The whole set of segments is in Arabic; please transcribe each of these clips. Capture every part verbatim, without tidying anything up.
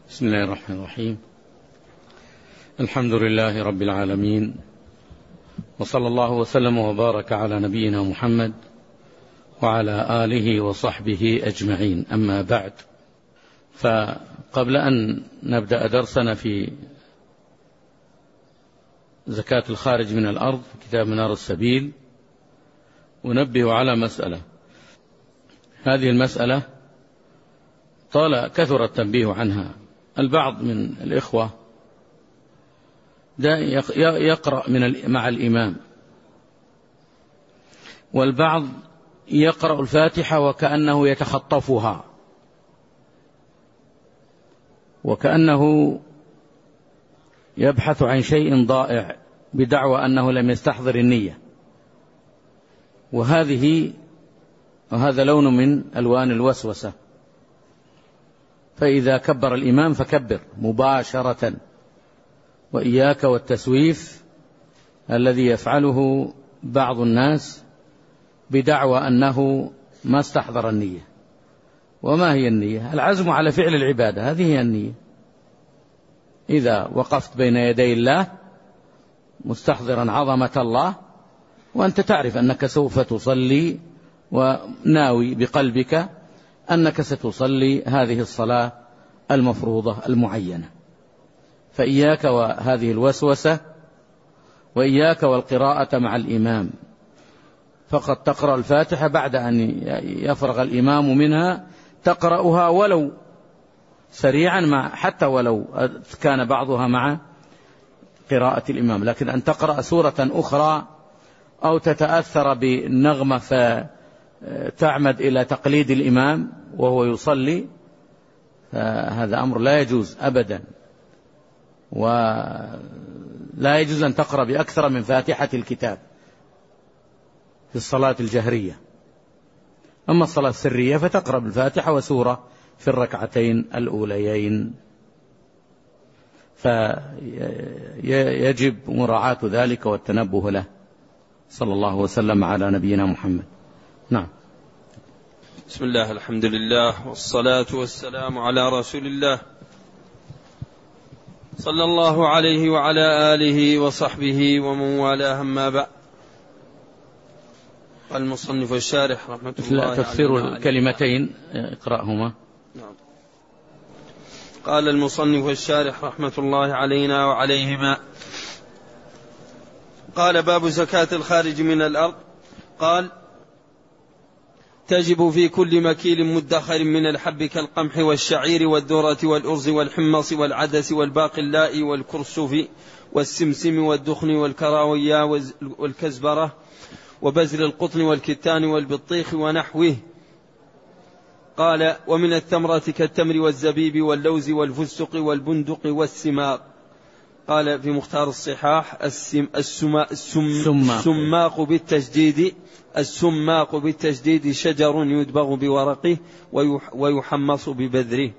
بسم الله الرحمن الرحيم. الحمد لله رب العالمين، وصلى الله وسلم وبارك على نبينا محمد وعلى آله وصحبه أجمعين، أما بعد، فقبل أن نبدأ درسنا في زكاة الخارج من الأرض كتاب منار السبيل، أنبه على مسألة. هذه المسألة طال كثر التنبيه عنها. البعض من الإخوة يقرأ من مع الإمام، والبعض يقرأ الفاتحة وكأنه يتخطفها، وكأنه يبحث عن شيء ضائع بدعوى أنه لم يستحضر النية، وهذه وهذا لون من ألوان الوسوسة. فإذا كبر الإمام فكبر مباشرة، وإياك والتسويف الذي يفعله بعض الناس بدعوى أنه ما استحضر النية. وما هي النية؟ العزم على فعل العبادة، هذه هي النية. إذا وقفت بين يدي الله مستحضرا عظمة الله، وأنت تعرف أنك سوف تصلي وناوي بقلبك أنك ستصلي هذه الصلاة المفروضة المعينة، فإياك وهذه الوسوسة، وإياك والقراءة مع الإمام. فقط تقرأ الفاتحة بعد أن يفرغ الإمام منها، تقرأها ولو سريعا، مع حتى ولو كان بعضها مع قراءة الإمام، لكن أن تقرأ سورة أخرى أو تتأثر بالنغمة فتعمد إلى تقليد الإمام وهو يصلي، هذا أمر لا يجوز أبدا. ولا يجوز أن تقرأ بأكثر من فاتحة الكتاب في الصلاة الجهرية. أما الصلاة السرية فتقرأ بالفاتحة وسورة في الركعتين الأوليين، فيجب مراعاة ذلك والتنبه له. صلى الله وسلم على نبينا محمد. نعم. بسم الله، الحمد لله، والصلاة والسلام على رسول الله صلى الله عليه وعلى آله وصحبه ومن والاه، أما بعد. المصنف الشارح رحمة الله تفسير الكلمتين اقرأهما. نعم. قال المصنف الشارح رحمة الله علينا وعليهما: قال: باب زكاة الخارج من الأرض. قال: تجب في كل مكيل مدخر من الحب كالقمح والشعير والذرة والأرز والحمص والعدس والباقلاء والكرسف والسمسم والدخن والكراوية والكزبرة وبزر القطن والكتان والبطيخ ونحوه. قال: ومن الثمرة كالتمر والزبيب واللوز والفستق والبندق والسماق. قال في مختار الصحاح: السم السما السم السماق بالتجديد السماق بالتجديد شجر يدبغ بورقه ويحمص ببذره.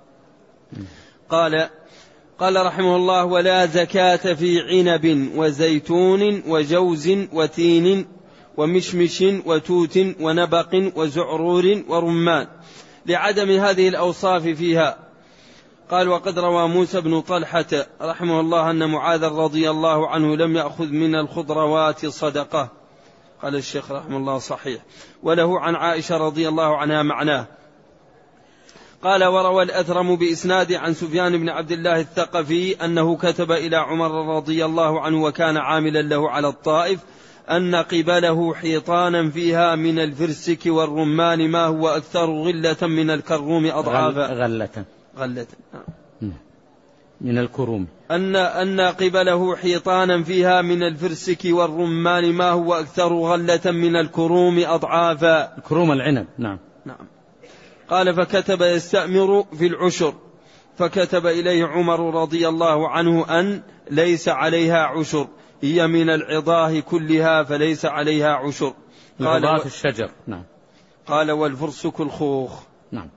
قال قال رحمه الله: ولا زكاة في عنب وزيتون وجوز وتين ومشمش وتوت ونبق وزعرور ورمان، لعدم هذه الأوصاف فيها. قال: وقد روى موسى بن طلحة رحمه الله أن معاذ رضي الله عنه لم يأخذ من الخضروات صدقة. قال الشيخ رحمه الله: صحيح. وله عن عائشة رضي الله عنها معناه. قال: وروى الأثرم بإسناد عن سفيان بن عبد الله الثقفي أنه كتب إلى عمر رضي الله عنه وكان عاملا له على الطائف أن قبله حيطانا فيها من الفرسك والرمان ما هو أكثر غلة من الكروم أضعافا. غلة غلة من الكروم. أن أن قبله حيطانا فيها من الفرسك والرمان ما هو أكثر غلة من الكروم أضعافا. كروم العنب. نعم. نعم. قال: فكتب يستأمر في العشر، فكتب إليه عمر رضي الله عنه أن ليس عليها عشر، هي من العضاه كلها فليس عليها عشر. قال: و... الشجر. نعم. قال: والفرسك الخوخ. نعم.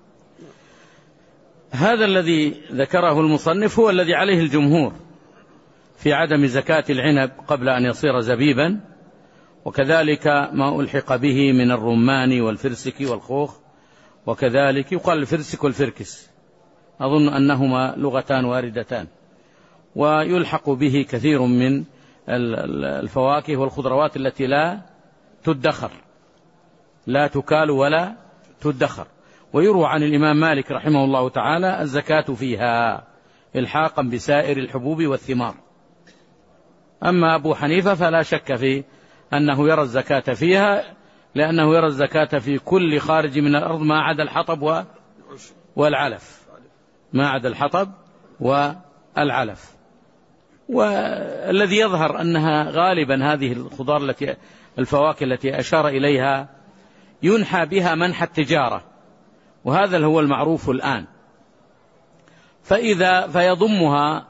هذا الذي ذكره المصنف هو الذي عليه الجمهور في عدم زكاة العنب قبل أن يصير زبيبا، وكذلك ما ألحق به من الرمان والفرسك والخوخ، وكذلك يقال الفرسك والفركس، أظن أنهما لغتان واردتان. ويلحق به كثير من الفواكه والخضروات التي لا تدخر، لا تكال ولا تدخر. ويروى عن الإمام مالك رحمه الله تعالى الزكاة فيها إلحاقا بسائر الحبوب والثمار. أما أبو حنيفة فلا شك في أنه يرى الزكاة فيها، لأنه يرى الزكاة في كل خارج من الأرض ما عدا الحطب والعلف، ما عدا الحطب والعلف. والذي يظهر أنها غالبا هذه الخضار التي الفواكه التي أشار إليها ينحى بها منحى التجارة، وهذا هو المعروف الآن. فإذا فيضمها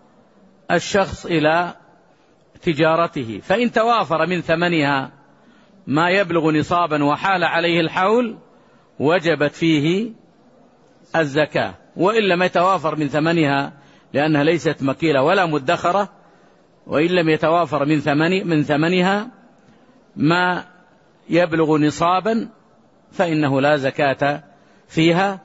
الشخص إلى تجارته، فإن توافر من ثمنها ما يبلغ نصابا وحال عليه الحول وجبت فيه الزكاة، وإن لم يتوافر من ثمنها لأنها ليست مكيلة ولا مدخرة، وإن لم يتوافر من ثمن من ثمنها ما يبلغ نصابا فإنه لا زكاة فيها.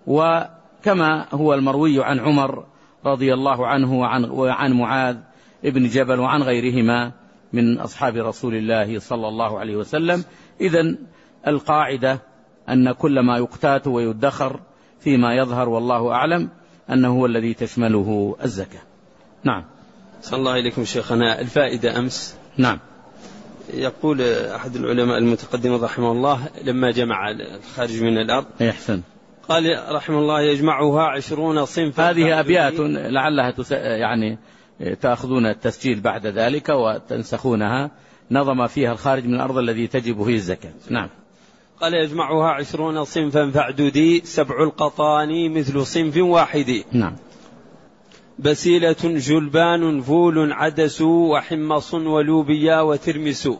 وكما هو المروي عن عمر رضي الله عنه وعن, وعن معاذ ابن جبل وعن غيرهما من أصحاب رسول الله صلى الله عليه وسلم. إذن القاعدة أن كل ما يقتات ويدخر فيما يظهر والله أعلم أنه هو الذي تشمله الزكاة. نعم. صلى الله عليكم شيخنا. الفائدة أمس نعم يقول أحد العلماء المتقدم رحمه الله لما جمع الخارج من الأرض يحسن قال رحمه الله يجمعها عشرون صنفا. هذه أبيات لعلها تس... يعني تأخذون التسجيل بعد ذلك وتنسخونها، نظم فيها الخارج من الأرض الذي تجب فيه الزكاة. نعم. قال يجمعها عشرون صنفا فاعددي سبع القطاني مثل صنف واحد. نعم. بسيلة جلبان فول عدس وحمص ولوبيا وترمس.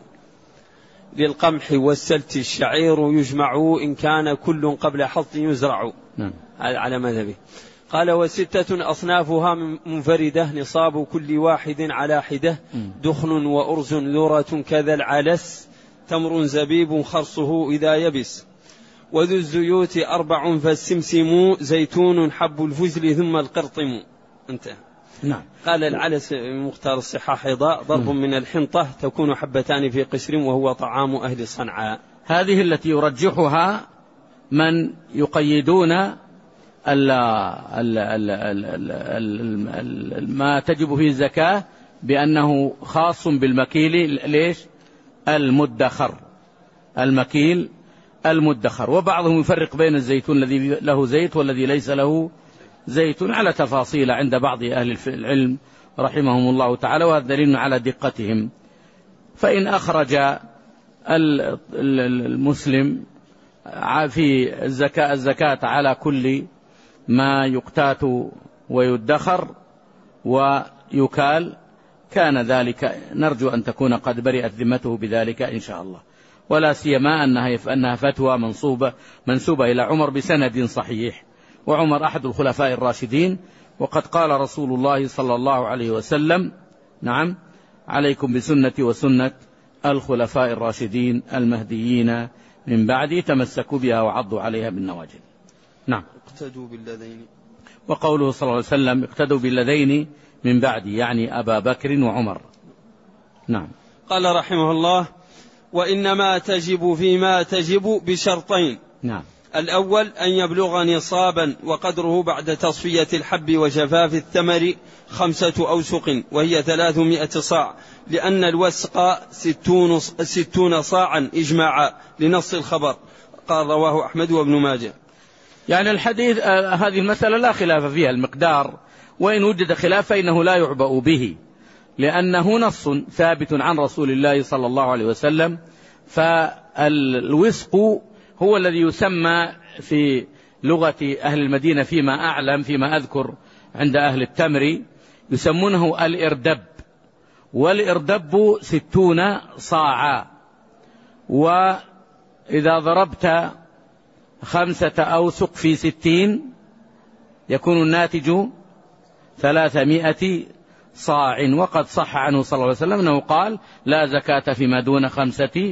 للقمح والسلت الشعير يجمع إن كان كل قبل حصد يزرع. نعم. على مذهبه. قال وستة أصنافها منفردة نصاب كل واحد على حدة. دخن وأرز ذرة كذا العلس تمر زبيب خرصه إذا يبس. وذو الزيوت أربع فالسمسم زيتون حب الفجل ثم القرطم. انتهى. نعم. قال العلس مختار الصحاح ضاء ضرب من الحنطة تكون حبتان في قشر وهو طعام أهل صنعاء. هذه التي يرجحها من يقيدون ال ال ال ال ال ما تجب فيه الزكاة بأنه خاص بالمكيل. ليش؟ المدخر، المكيل المدخر. وبعضهم يفرق بين الزيتون الذي له زيت والذي ليس له زيت على تفاصيل عند بعض أهل العلم رحمهم الله تعالى، وهذا دليل على دقتهم. فإن أخرج المسلم في الزكاة الزكاة على كل ما يقتات ويدخر ويكال كان ذلك، نرجو أن تكون قد برئت ذمته بذلك إن شاء الله. ولا سيما أنها أنها فتوى منصوبة منسوبة إلى عمر بسند صحيح، وعمر أحد الخلفاء الراشدين، وقد قال رسول الله صلى الله عليه وسلم نعم عليكم بسنتي وسنة الخلفاء الراشدين المهديين من بعدي تمسكوا بها وعضوا عليها بالنواجذ. نعم. اقتدوا بالذين. وقوله صلى الله عليه وسلم اقتدوا بالذين من بعدي يعني أبا بكر وعمر. نعم. قال رحمه الله وإنما تجب فيما تجب بشرطين. نعم. الأول أن يبلغ نصابا وقدره بعد تصفية الحب وجفاف الثمر خمسة أوسق وهي ثلاثمائة صاع، لأن الوسق ستون, ستون صاعا إجماعا لنص الخبر. قال رواه أحمد وابن ماجه. يعني الحديث آه هذه المسألة لا خلاف فيها المقدار، وإن وجد خلاف فإنه لا يعبأ به، لأنه نص ثابت عن رسول الله صلى الله عليه وسلم. فالوسق هو الذي يسمى في لغة أهل المدينة فيما أعلم فيما أذكر عند أهل التمر يسمونه الإردب، والإردب ستون صاعا. وإذا ضربت خمسة أوسق في ستين يكون الناتج ثلاثمائة صاع. وقد صح عنه صلى الله عليه وسلم أنه قال لا زكاة فيما دون خمسة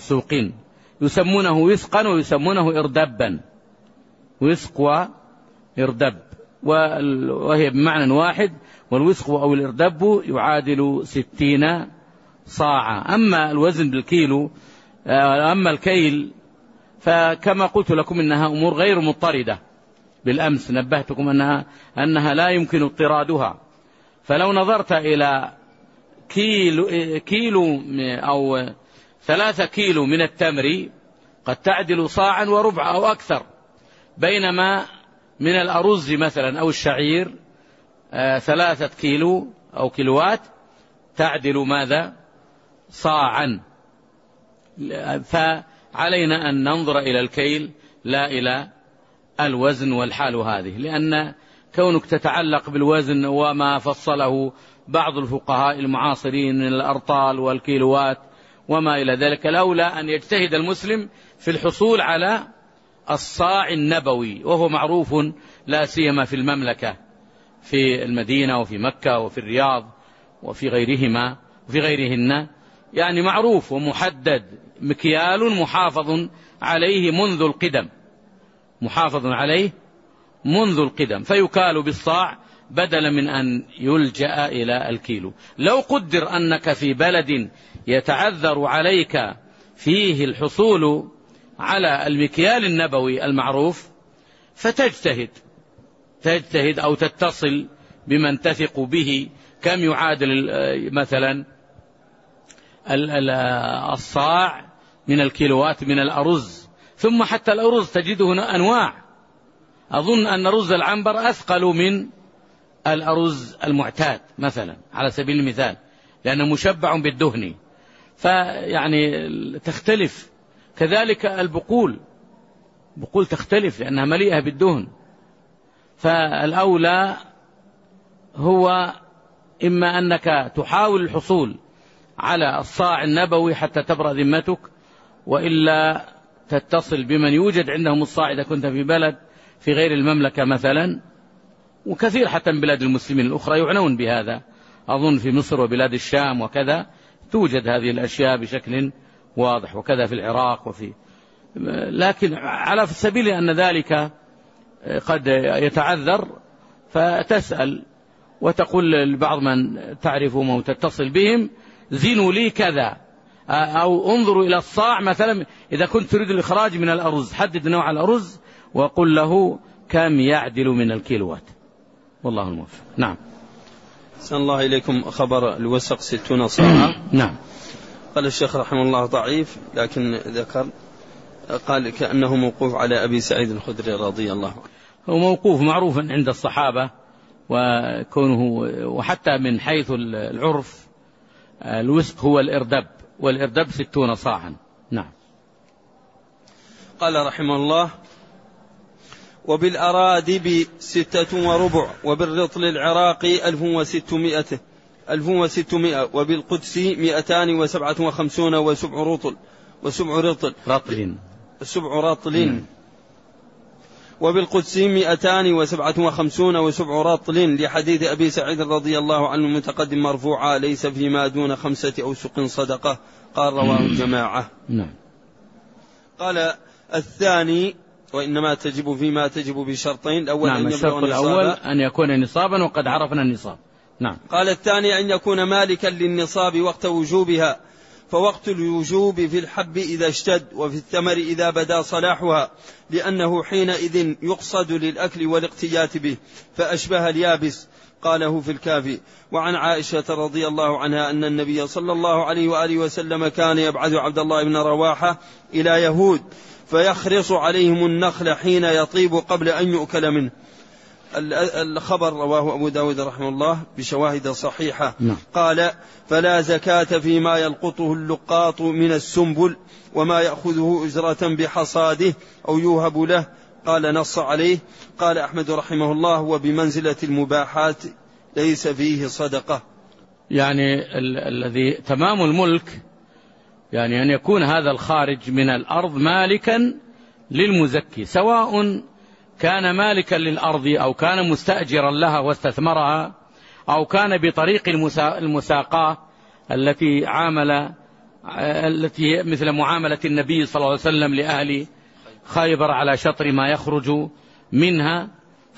أوسق. يسمونه وسقا ويسمونه إردبا، وسق إردب، وهي بمعنى واحد، والوسق أو الإردب يعادل ستين صاعا. أما الوزن بالكيلو، أما الكيل، فكما قلت لكم إنها أمور غير مضطردة. بالأمس نبهتكم أنها, أنها لا يمكن اضطرادها. فلو نظرت إلى كيلو, كيلو أو ثلاثة كيلو من التمر قد تعدل صاعا وربع أو أكثر، بينما من الأرز مثلا أو الشعير ثلاثة كيلو أو كيلوات تعدل ماذا؟ صاعا. فعلينا أن ننظر إلى الكيل لا إلى الوزن والحال هذه، لأن كونك تتعلق بالوزن وما فصله بعض الفقهاء المعاصرين من الأرطال والكيلوات وما إلى ذلك، الأولى أن يجتهد المسلم في الحصول على الصاع النبوي، وهو معروف لا سيما في المملكة، في المدينة وفي مكة وفي الرياض وفي غيرهما وفي غيرهن، يعني معروف ومحدد، مكيال محافظ عليه منذ القدم، محافظ عليه منذ القدم، فيكال بالصاع بدلا من أن يلجأ إلى الكيلو. لو قدر أنك في بلد يتعذر عليك فيه الحصول على المكيال النبوي المعروف فتجتهد تجتهد أو تتصل بمن تثق به كم يعادل مثلا الصاع من الكيلوات من الأرز. ثم حتى الأرز تجده أنواع، أظن أن رز العنبر أثقل من الأرز المعتاد مثلا على سبيل المثال، لأنه مشبع بالدهن، فيعني تختلف. كذلك البقول، بقول تختلف لأنها مليئة بالدهن. فالأولى هو إما أنك تحاول الحصول على الصاع النبوي حتى تبرأ ذمتك، وإلا تتصل بمن يوجد عندهم الصاع إذا كنت في بلد في غير المملكة مثلا، وكثير حتى من بلاد المسلمين الأخرى يعنون بهذا، أظن في مصر وبلاد الشام وكذا توجد هذه الأشياء بشكل واضح، وكذا في العراق وفي، لكن على سبيل أن ذلك قد يتعذر فتسأل وتقول لبعض من تعرفهم وتتصل بهم زينوا لي كذا، أو انظروا إلى الصاع مثلا إذا كنت تريد الإخراج من الأرز حدد نوع الأرز وقل له كم يعدل من الكيلوات، والله الموفق. نعم. أحسن الله إليكم. خبر الوسق ستون صاعا. نعم. قال الشيخ رحمه الله ضعيف، لكن ذكر قال كأنه موقوف على أبي سعيد الخدري رضي الله عنه. هو موقوف معروف عند الصحابة، وكونه وحتى من حيث العرف الوسق هو الإردب، والإردب ستون صاعا. نعم. قال رحمه الله وبالأرادب ستة وربع، وبالرطل العراقي ألف وستمائة ألف وستمائة، وبالقدس مئتان وسبعة وخمسون وسبع رطل وسبع رطل رطل سبع رطل وبالقدس مئتان وسبعة وخمسون وسبع رطل، لحديث أبي سعيد رضي الله عنه المتقدم مرفوعا ليس فيما دون خمسة أوسق صدقة. قال رواه الجماعة. نعم. قال الثاني وإنما تجب فيما تجب بشرطين. الأول نعم، أن الشرط الأول أن يكون نصابا، وقد عرفنا النصاب. نعم. قال الثاني أن يكون مالكا للنصاب وقت وجوبها، فوقت الوجوب في الحب إذا اشتد، وفي الثمر إذا بدا صلاحها، لأنه حينئذ يقصد للأكل والاقتيات به، فأشبه اليابس. قاله في الكافي. وعن عائشة رضي الله عنها أن النبي صلى الله عليه وآله وسلم كان يبعث عبد الله بن رواحة إلى يهود فيخرص عليهم النخل حين يطيب قبل أن يؤكل منه. الخبر رواه أبو داود رحمه الله بشواهد صحيحة. نعم. قال فلا زكاة فيما يلقطه اللقاط من السنبل وما يأخذه أجرة بحصاده أو يوهب له. قال نص عليه. قال أحمد رحمه الله وبمنزلة المباحات ليس فيه صدقة. يعني ال- الذي تمام الملك يعني أن يكون هذا الخارج من الأرض مالكا للمزكي، سواء كان مالكا للأرض أو كان مستأجرا لها واستثمرها، أو كان بطريق المساقاة التي عامل التي مثل معاملة النبي صلى الله عليه وسلم لأهل خيبر على شطر ما يخرج منها.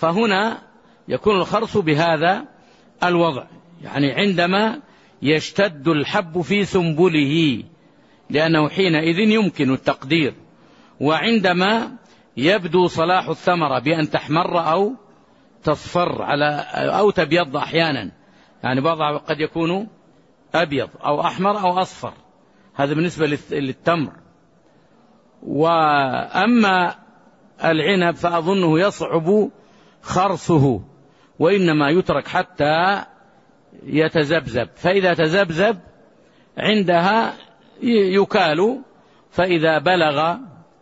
فهنا يكون الخرص بهذا الوضع، يعني عندما يشتد الحب في سنبله لأنه حينئذ يمكن التقدير، وعندما يبدو صلاح الثمرة بأن تحمر أو تصفر على أو تبيض أحيانا، يعني بعضها قد يكون أبيض أو أحمر أو أصفر، هذا بالنسبة للتمر. وأما العنب فأظنه يصعب خرصه، وإنما يترك حتى يتزبزب، فإذا تزبزب عندها يكال، فإذا بلغ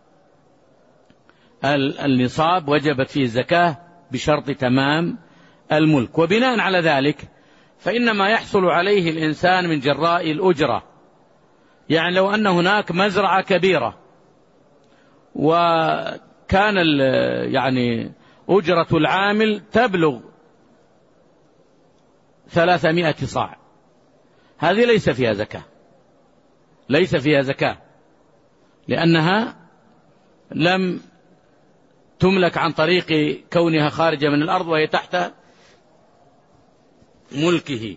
النصاب وجبت فيه الزكاة بشرط تمام الملك. وبناء على ذلك فإنما يحصل عليه الإنسان من جراء الأجرة، يعني لو أن هناك مزرعة كبيرة وكان يعني أجرة العامل تبلغ ثلاثمائة صاع، هذه ليس فيها زكاة، ليس فيها زكاة لأنها لم تملك عن طريق كونها خارجة من الأرض وهي تحت ملكه.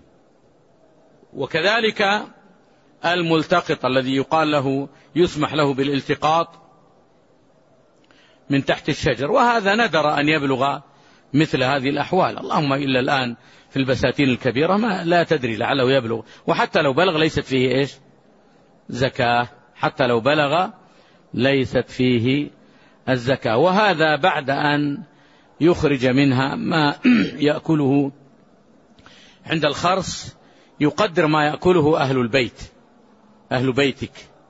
وكذلك الملتقط الذي يقال له يسمح له بالالتقاط من تحت الشجر، وهذا ندر أن يبلغ مثل هذه الأحوال، اللهم إلا الآن في البساتين الكبيرة ما لا تدري لعله يبلغ، وحتى لو بلغ ليست فيه إيش زكاة، حتى لو بلغ ليست فيه الزكاة. وهذا بعد أن يخرج منها ما يأكله عند الخرص، يقدر ما يأكله أهل البيت، أهل بيتك،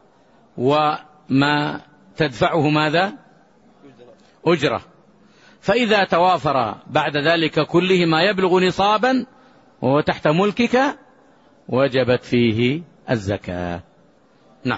وما تدفعه ماذا أجرة، فإذا توافر بعد ذلك كله ما يبلغ نصابا وهو تحت ملكك وجبت فيه الزكاة. نعم.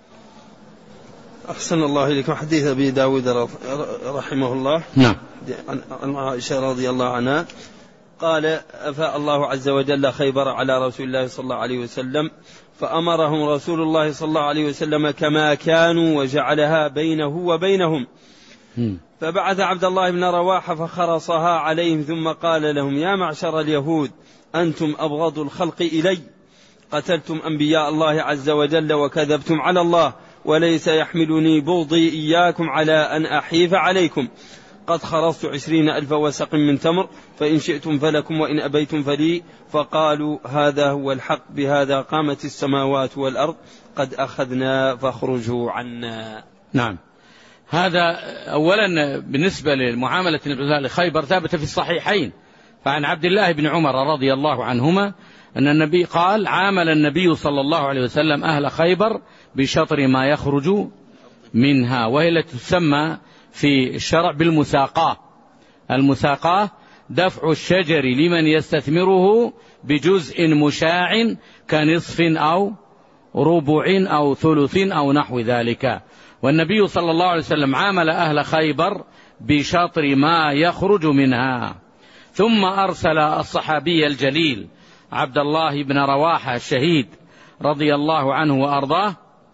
أحسن الله إليكم. حديث أبي داود رحمه الله نعم عن عائشة رضي الله عنها قال: أفاء الله عز وجل خيبر على رسول الله صلى الله عليه وسلم، فأمرهم رسول الله صلى الله عليه وسلم كما كانوا وجعلها بينه وبينهم، فبعث عبد الله بن رواحة فخرصها عليهم، ثم قال لهم: يا معشر اليهود، أنتم أبغض الخلق إلي، قتلتم أنبياء الله عز وجل وكذبتم على الله، وليس يحملني بغضي إياكم على أن أحيف عليكم، قد خرصت عشرين ألف وسق من تمر، فإن شئتم فلكم وإن أبيتم فلي. فقالوا: هذا هو الحق، بهذا قامت السماوات والأرض، قد أخذنا فاخرجوا عنا. نعم. هذا أولا بالنسبة للمعاملة لخيبر ثابت في الصحيحين، فعن عبد الله بن عمر رضي الله عنهما أن النبي قال: عامل النبي صلى الله عليه وسلم أهل خيبر بشطر ما يخرج منها، وهي التي تسمى في الشرع بالمساقاة. المساقاة دفع الشجر لمن يستثمره بجزء مشاع كنصف أو ربع أو ثلث أو نحو ذلك. والنبي صلى الله عليه وسلم عامل أهل خيبر بشطر ما يخرج منها. ثم أرسل الصحابي الجليل عبد الله بن رواحة الشهيد رضي الله عنه وأرضاه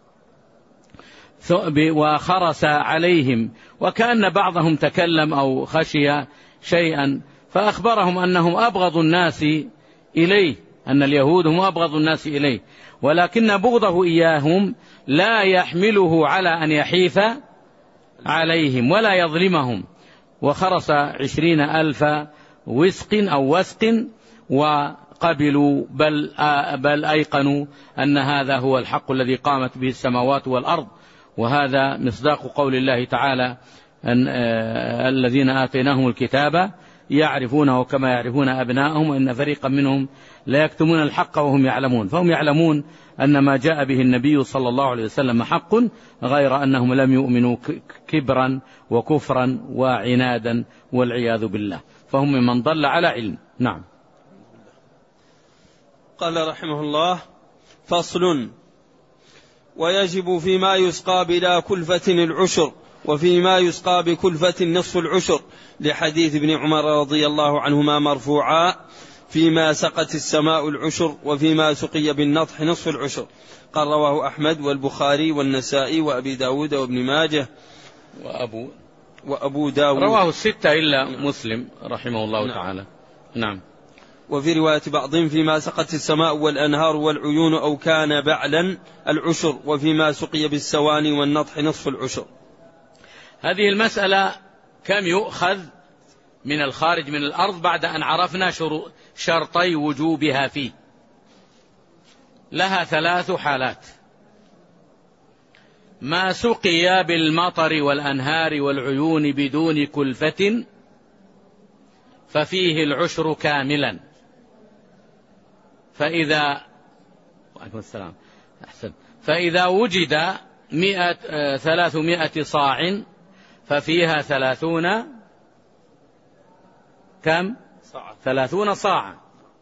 وخرس عليهم، وكأن بعضهم تكلم أو خشي شيئا فأخبرهم أنهم أبغض الناس إليه، أن اليهود هم أبغض الناس إليه، ولكن بغضه إياهم لا يحمله على أن يحيف عليهم ولا يظلمهم. وخرس عشرين ألف وسق أو وسق وقبلوا بل, بل أيقنوا أن هذا هو الحق الذي قامت به السماوات والأرض. وهذا مصداق قول الله تعالى: أن الذين آتيناهم الكتاب يعرفونه كما يعرفون أبناءهم وإن فريقا منهم لا يكتمون الحق وهم يعلمون. فهم يعلمون أن ما جاء به النبي صلى الله عليه وسلم حق، غير أنهم لم يؤمنوا كبرا وكفرا وعنادا والعياذ بالله، فهم ممن ضل على علم. نعم. قال رحمه الله: فصل: ويجب فيما يسقى بلا كلفة العشر، وفيما يسقى بكلفة نصف العشر، لحديث ابن عمر رضي الله عنهما مرفوعا: فيما سقت السماء العشر، وفيما سقي بالنطح نصف العشر. قال رواه أحمد والبخاري والنسائي وأبي داود وابن ماجه وأبو وأبو داود. رواه الستة إلا مسلم رحمه الله نعم. تعالى. نعم. وفي رواية بعضهم فيما سقت السماء والأنهار والعيون أو كان بعلا العشر، وفيما سقي بالسواني والنطح نصف العشر. هذه المسألة كم يؤخذ من الخارج من الأرض بعد أن عرفنا شرطي وجوبها فيه؟ لها ثلاث حالات: ما سقي بالمطر والأنهار والعيون بدون كلفة ففيه العشر كاملا، فإذا وعليكم السلام أحسن فإذا وجد مئة ثلاثمائة صاع ففيها ثلاثون كم ثلاثون صاعا،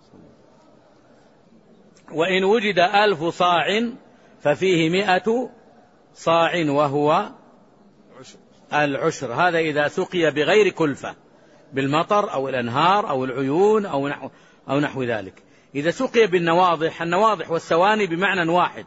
وإن وجد ألف صاع ففيه مئة صاع وهو العشر. هذا إذا سقي بغير كلفة بالمطر أو الأنهار أو العيون أو نحو, أو نحو ذلك. إذا سقي بالنواضح، النواضح والسواني بمعنى واحد،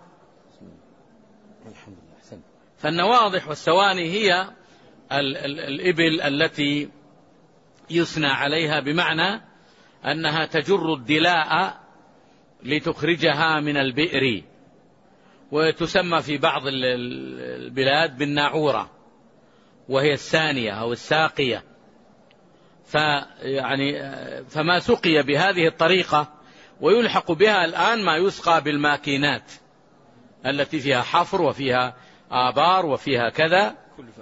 فالنواضح والسواني هي ال ال الإبل التي يثنى عليها، بمعنى أنها تجر الدلاء لتخرجها من البئر، وتسمى في بعض البلاد بالناعورة، وهي الثانية أو الساقية. فيعني فما سقي بهذه الطريقة، ويلحق بها الآن ما يسقى بالماكينات التي فيها حفر وفيها آبار وفيها كذا،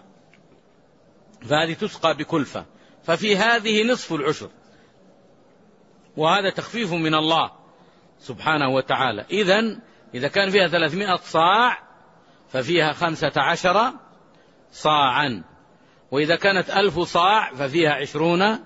فهذه تسقى بكلفة، ففي هذه نصف العشر، وهذا تخفيف من الله سبحانه وتعالى. إذن إذا كان فيها ثلاثمائة صاع ففيها خمسة عشر صاعا، وإذا كانت ألف صاع ففيها عشرون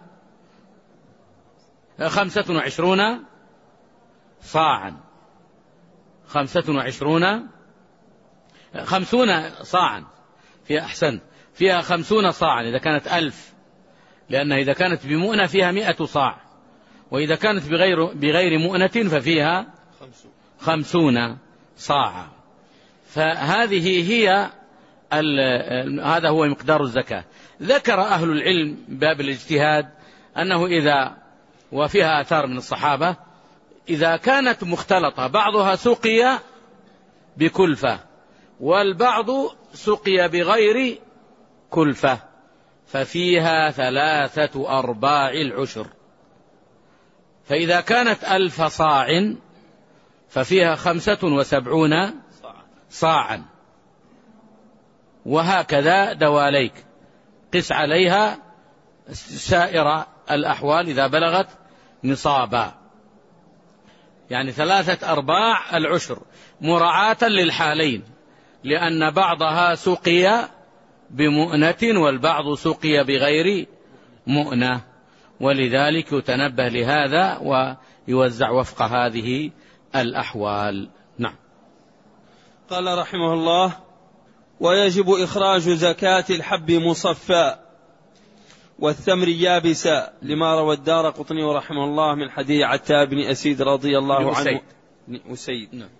خمسة وعشرون صاعا خمسة وعشرون خمسون صاعا فيها أحسن فيها خمسون صاعا إذا كانت ألف، لأنها إذا كانت بمؤنة فيها مئة صاع، وإذا كانت بغير, بغير مؤنة ففيها خمسون صاعا. فهذه هي هذا هو مقدار الزكاة. ذكر أهل العلم باب الاجتهاد أنه إذا، وفيها آثار من الصحابة، إذا كانت مختلطة بعضها سقي بكلفة والبعض سقي بغير كلفة ففيها ثلاثة أرباع العشر. فإذا كانت ألف صاع ففيها خمسة وسبعون صاعا، وهكذا دواليك قس عليها سائر الأحوال إذا بلغت نصابا، يعني ثلاثة أرباع العشر مراعاة للحالين، لأن بعضها سقي بمؤنة والبعض سقي بغير مؤنة، ولذلك يتنبه لهذا ويوزع وفق هذه الأحوال. نعم. قال رحمه الله: ويجب إخراج زكاة الحب مصفى والثمر يابسا، لما روى الدارقطني رحمه الله من حديث عتاب بن أسيد رضي الله عنه أسيد نعم.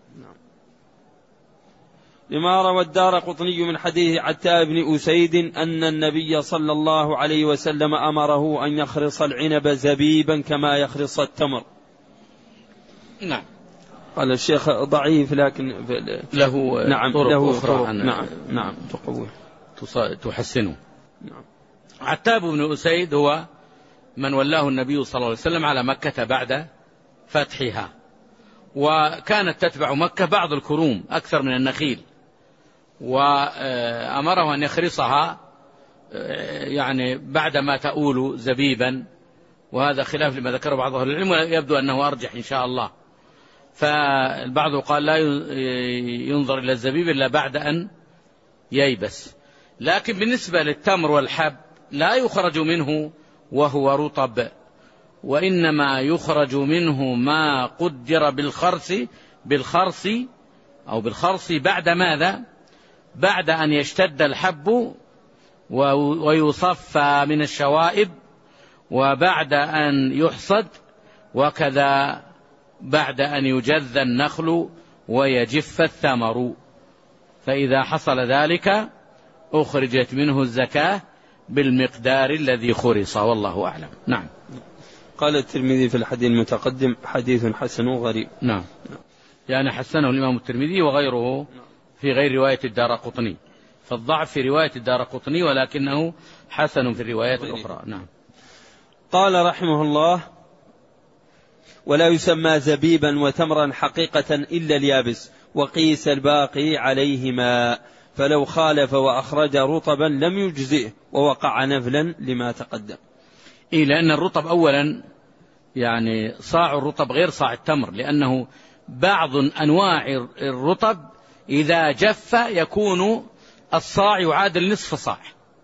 لما روى الدارقطني من حديث عتاب بن أسيد أن النبي صلى الله عليه وسلم أمره أن يخرص العنب زبيبا كما يخرص التمر. نعم. قال الشيخ ضعيف لكن له نعم طرق له أخرى طرق عن نعم نعم تقويه تحسنه. نعم. عتاب بن أسيد هو من ولاه النبي صلى الله عليه وسلم على مكة بعد فتحها، وكانت تتبع مكة بعض الكروم أكثر من النخيل، وأمره أن يخرصها يعني بعدما تؤول زبيبا، وهذا خلاف لما ذكره بعض أهل العلم، ويبدو أنه أرجح إن شاء الله. فالبعض قال لا ينظر إلى الزبيب إلا بعد أن ييبس، لكن بالنسبة للتمر والحب لا يخرج منه وهو رطب، وإنما يخرج منه ما قدر بالخرص بالخرص أو بالخرص بعد ماذا؟ بعد أن يشتد الحب ويصفى من الشوائب، وبعد أن يحصد، وكذا بعد أن يجذ النخل ويجف الثمر. فإذا حصل ذلك أخرجت منه الزكاة بالمقدار الذي خرص، والله أعلم. نعم. قال الترمذي في الحديث المتقدم حديث حسن غريب. نعم، يعني حسنه الإمام الترمذي وغيره في غير رواية الدارقطني، فالضعف في رواية الدارقطني ولكنه حسن في الروايات الأخرى. نعم. قال رحمه الله: ولا يسمى زبيبا وتمرا حقيقة إلا اليابس، وقيس الباقي عليهما، فلو خالف وأخرج رطبا لم يجزئه ووقع نفلا لما تقدم. إيه، لأن الرطب أولا يعني صاع الرطب غير صاع التمر، لأنه بعض أنواع الرطب إذا جف يكون الصاع يعادل نصف صاع،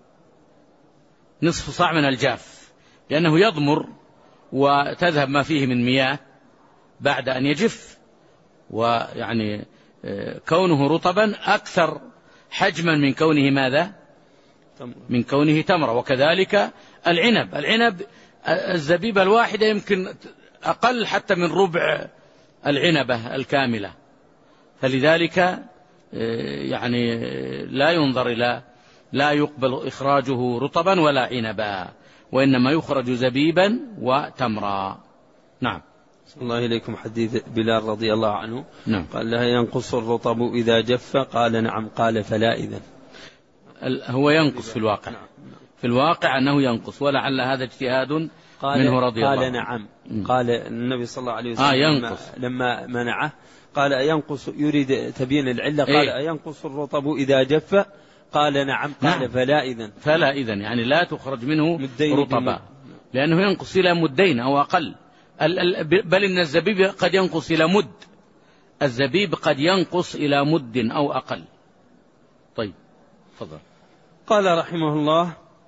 نصف صاع من الجاف، لأنه يضمر وتذهب ما فيه من مياه بعد أن يجف، ويعني كونه رطبا أكثر حجما من كونه ماذا؟ من كونه تمرة. وكذلك العنب، العنب الزبيبة الواحدة يمكن أقل حتى من ربع العنبة الكاملة، فلذلك يعني لا ينظر إلى لا يقبل إخراجه رطبا ولا عنبا، وإنما يخرج زبيبا وتمرا. نعم. الله إليكم حديث بلال رضي الله عنه. نعم. قال لها: ينقص الرطب إذا جف؟ قال: نعم. قال: فلا إذن. هو ينقص في الواقع، في الواقع أنه ينقص، ولعل هذا اجتهاد منه رضي الله عنه. قال: نعم. قال النبي صلى الله عليه وسلم آه ينقص. لما منعه قال: أينقص؟ يريد تبيين العلة. قال: إيه؟ أينقص الرطب إذا جف؟ قال: نعم. قال: نعم. فلا إذن. فلا إذن يعني لا تخرج منه رطبا، لأنه ينقص إلى مدين أو أقل، بل إن الزبيب قد ينقص إلى مد، الزبيب قد ينقص إلى مد أو أقل. طيب تفضل. قال رحمه الله: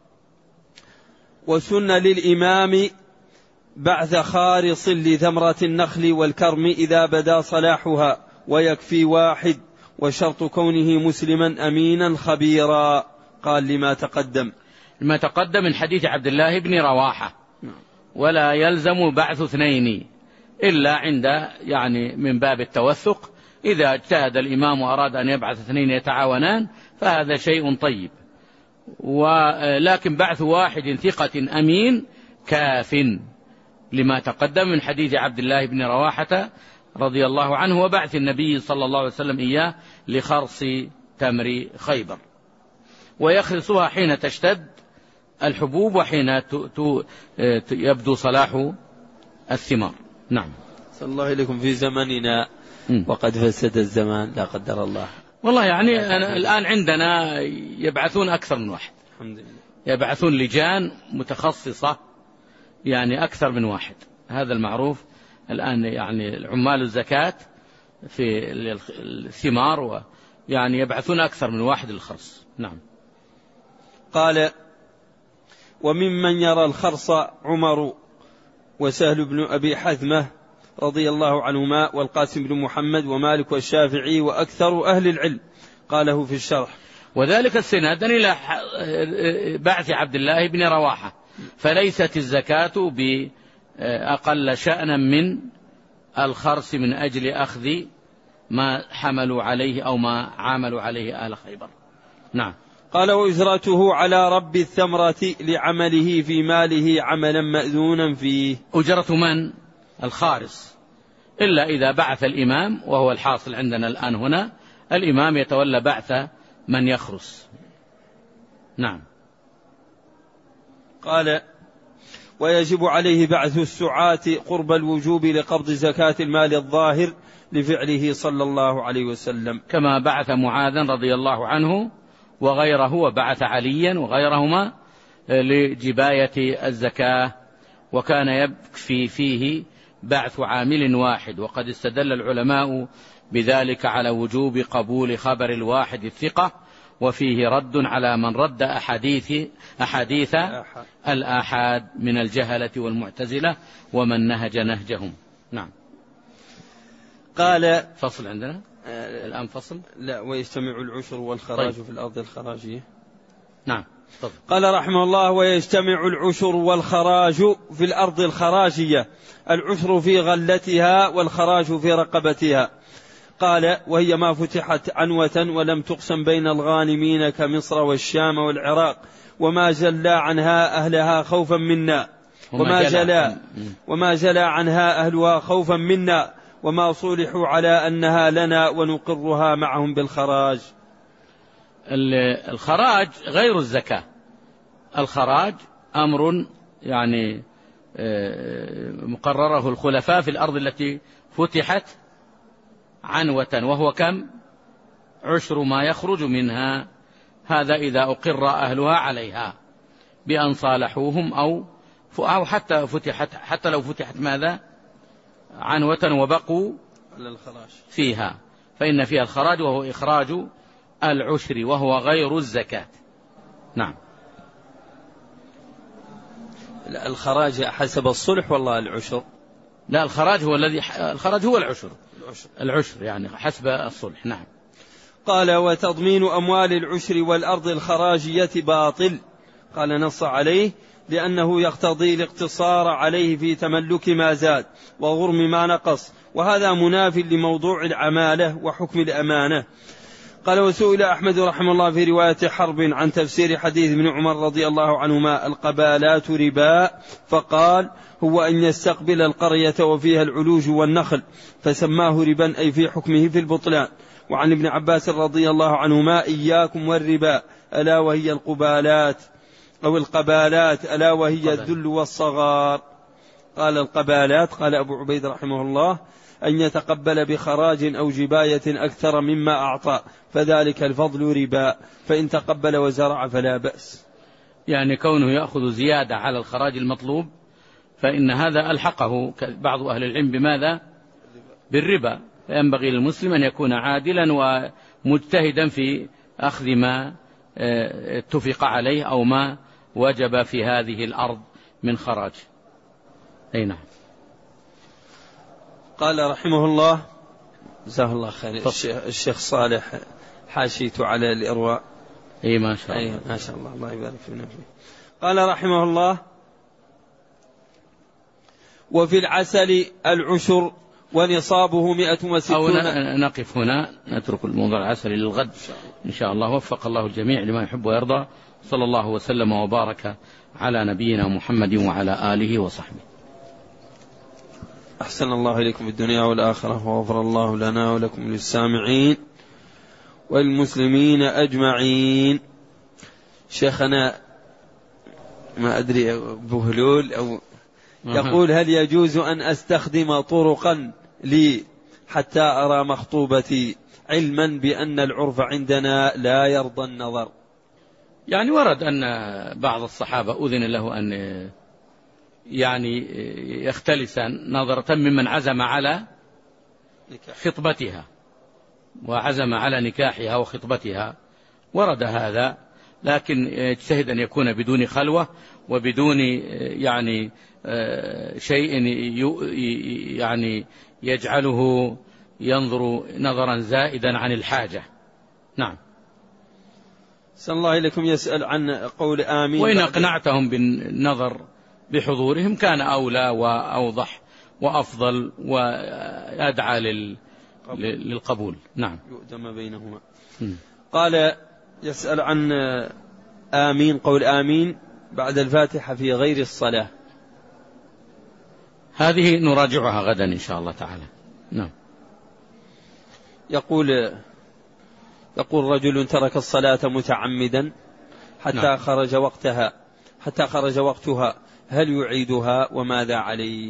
وسن للإمام بعث خارص لثمرة النخل والكرم إذا بدا صلاحها، ويكفي واحد، وشرط كونه مسلما أمينا خبيرا. قال: لما تقدم لما تقدم من حديث عبد الله بن رواحة، ولا يلزم بعث اثنين إلا عند يعني من باب التوثق، إذا اجتهد الإمام وأراد أن يبعث اثنين يتعاونان فهذا شيء طيب، ولكن بعث واحد ثقة أمين كاف، لما تقدم من حديث عبد الله بن رواحة رضي الله عنه، وبعث النبي صلى الله عليه وسلم إياه لخرص تمر خيبر، ويخرصها حين تشتد الحبوب وحين يبدو صلاح الثمار. نعم. صلى الله إليكم. في زمننا وقد فسد الزمان لا قدر الله. والله يعني أنا الآن عندنا يبعثون أكثر من واحد، الحمد لله، يبعثون لجان متخصصة يعني أكثر من واحد، هذا المعروف الآن، يعني عمال الزكاة في الثمار ويعني يبعثون أكثر من واحد للخرص. نعم. قال: وممن يرى الخرص عمر وسهل بن أبي حثمة رضي الله عنهما والقاسم بن محمد ومالك والشافعي وأكثر أهل العلم. قاله في الشرح: وذلك استنادا إلى بعث عبد الله بن رواحة، فليست الزكاة بأقل شأنا من الخرص من أجل أخذ ما حملوا عليه أو ما عاملوا عليه أهل خيبر. نعم. قال: وأجرته على رب الثمرة لعمله في ماله عملا مأذونا فيه. أجرة من؟ الخارص، إلا إذا بعث الإمام، وهو الحاصل عندنا الآن هنا، الإمام يتولى بعث من يخرص. نعم. قال: ويجب عليه بعث السعاة قرب الوجوب لقبض زكاة المال الظاهر لفعله صلى الله عليه وسلم، كما بعث معاذا رضي الله عنه وغيره، وبعث عليا وغيرهما لجباية الزكاة، وكان يكفي فيه بعث عامل واحد. وقد استدل العلماء بذلك على وجوب قبول خبر الواحد الثقة، وفيه رد على من رد أحاديث, أحاديث الآحاد من الجهلة والمعتزلة ومن نهج نهجهم. نعم. قال: فصل عندنا الآن فصل لا، ويجتمع العشر والخراج طيب. في الأرض الخراجية. نعم. طيب. قال رحمه الله: ويجتمع العشر والخراج في الأرض الخراجية، العشر في غلتها والخراج في رقبتها. قال: وهي ما فتحت عنوة ولم تقسم بين الغانمين كمصر والشام والعراق، وما جلى عنها أهلها خوفا منا وما جلى وما جلى عنها أهلها خوفا منا وما صلحوا على أنها لنا ونقرها معهم بالخراج. الخراج غير الزكاة. الخراج أمر يعني مقرره الخلفاء في الأرض التي فتحت عنوة، وهو كم؟ عشر ما يخرج منها. هذا إذا أقر أهلها عليها بأن صالحوهم أو أو حتى فتحت حتى لو فتحت ماذا؟ عنوة وبقوا فيها، فإن فيها الخراج وهو إخراج العشر وهو غير الزكاة. نعم. الخراج حسب الصلح والله العشر؟ لا، الخراج هو الذي الخراج هو العشر. العشر يعني حسب الصلح. نعم. قال: وتضمين أموال العشر والأرض الخراجية باطل. قال: نص عليه لأنه يقتضي الاقتصار عليه في تملك ما زاد وغرم ما نقص، وهذا مناف لموضوع العمالة وحكم الأمانة. قال: وسئل أحمد رحمه الله في رواية حرب عن تفسير حديث ابن عمر رضي الله عنهما: القبالات ربا، فقال: هو أن يستقبل القرية وفيها العلوج والنخل، فسماه ربا أي في حكمه في البطلان. وعن ابن عباس رضي الله عنهما: إياكم والربا، ألا وهي القبالات أو القبالات، ألا وهي الذل والصغار. قال: القبالات، قال أبو عبيد رحمه الله: أن يتقبل بخراج أو جباية أكثر مما أعطى، فذلك الفضل ربا، فإن تقبل وزرع فلا بأس. يعني كونه يأخذ زيادة على الخراج المطلوب، فإن هذا ألحقه بعض أهل العلم بماذا؟ بالربا. فينبغي للمسلم أن يكون عادلا ومجتهدا في أخذ ما اتفق عليه أو ما وجب في هذه الأرض من خراج. أي نعم. قال رحمه الله جزاه الله خير الشيخ صالح حاشيت على الإرواء. أي ما شاء الله. أي ما شاء الله، الله يبارك فينا فيه. قال رحمه الله: وفي العسل العشر ونصابه مئة وستون. أو نقف هنا، نترك الموضوع العسل للغد إن شاء الله. وفق الله الجميع لما يحب ويرضى. صلى الله وسلم وبارك على نبينا محمد وعلى آله وصحبه. أحسن الله إليكم في الدنيا والآخرة، وغفر الله لنا ولكم للسامعين والمسلمين أجمعين. شيخنا ما أدري بهلول أو يقول: هل يجوز أن أستخدم طرقا لي حتى أرى مخطوبتي، علما بأن العرف عندنا لا يرضى النظر؟ يعني ورد أن بعض الصحابة أذن له أن يعني يختلس نظرة ممن عزم على خطبتها وعزم على نكاحها وخطبتها، ورد هذا، لكن يجتهد أن يكون بدون خلوة وبدون يعني شيء يعني يجعله ينظر نظرا زائدا عن الحاجة. نعم. صلى الله إليكم يسأل عن قول آمين. وإن أقنعتهم بالنظر بحضورهم كان أولى وأوضح وأفضل وأدعى لل... للقبول. نعم. يؤدم بينهما. م. قال يسأل عن آمين، قول آمين بعد الفاتحة في غير الصلاة. هذه نراجعها غدا إن شاء الله تعالى. نعم. يقول يقول رجل ترك الصلاة متعمدا حتى نعم. خرج وقتها حتى خرج وقتها، هل يعيدها وماذا عليه؟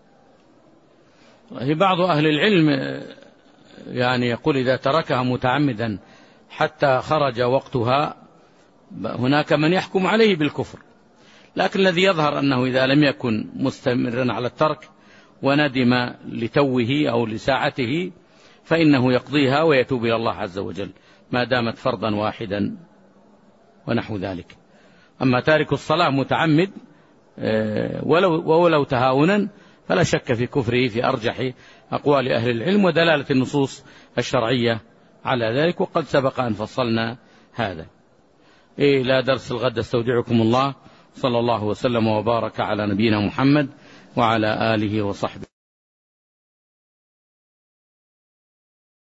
بعض أهل العلم يعني يقول إذا تركها متعمدا حتى خرج وقتها هناك من يحكم عليه بالكفر، لكن الذي يظهر أنه إذا لم يكن مستمرا على الترك وندم لتوه أو لساعته فإنه يقضيها ويتوب إلى الله عز وجل ما دامت فرضا واحدا ونحو ذلك. أما تارك الصلاة متعمد ولو, ولو تهاونا فلا شك في كفره في أرجح أقوال أهل العلم ودلالة النصوص الشرعية على ذلك، وقد سبق أن فصلنا هذا. إلى درس الغد استودعكم الله، صلى الله وسلم وبارك على نبينا محمد وعلى آله وصحبه.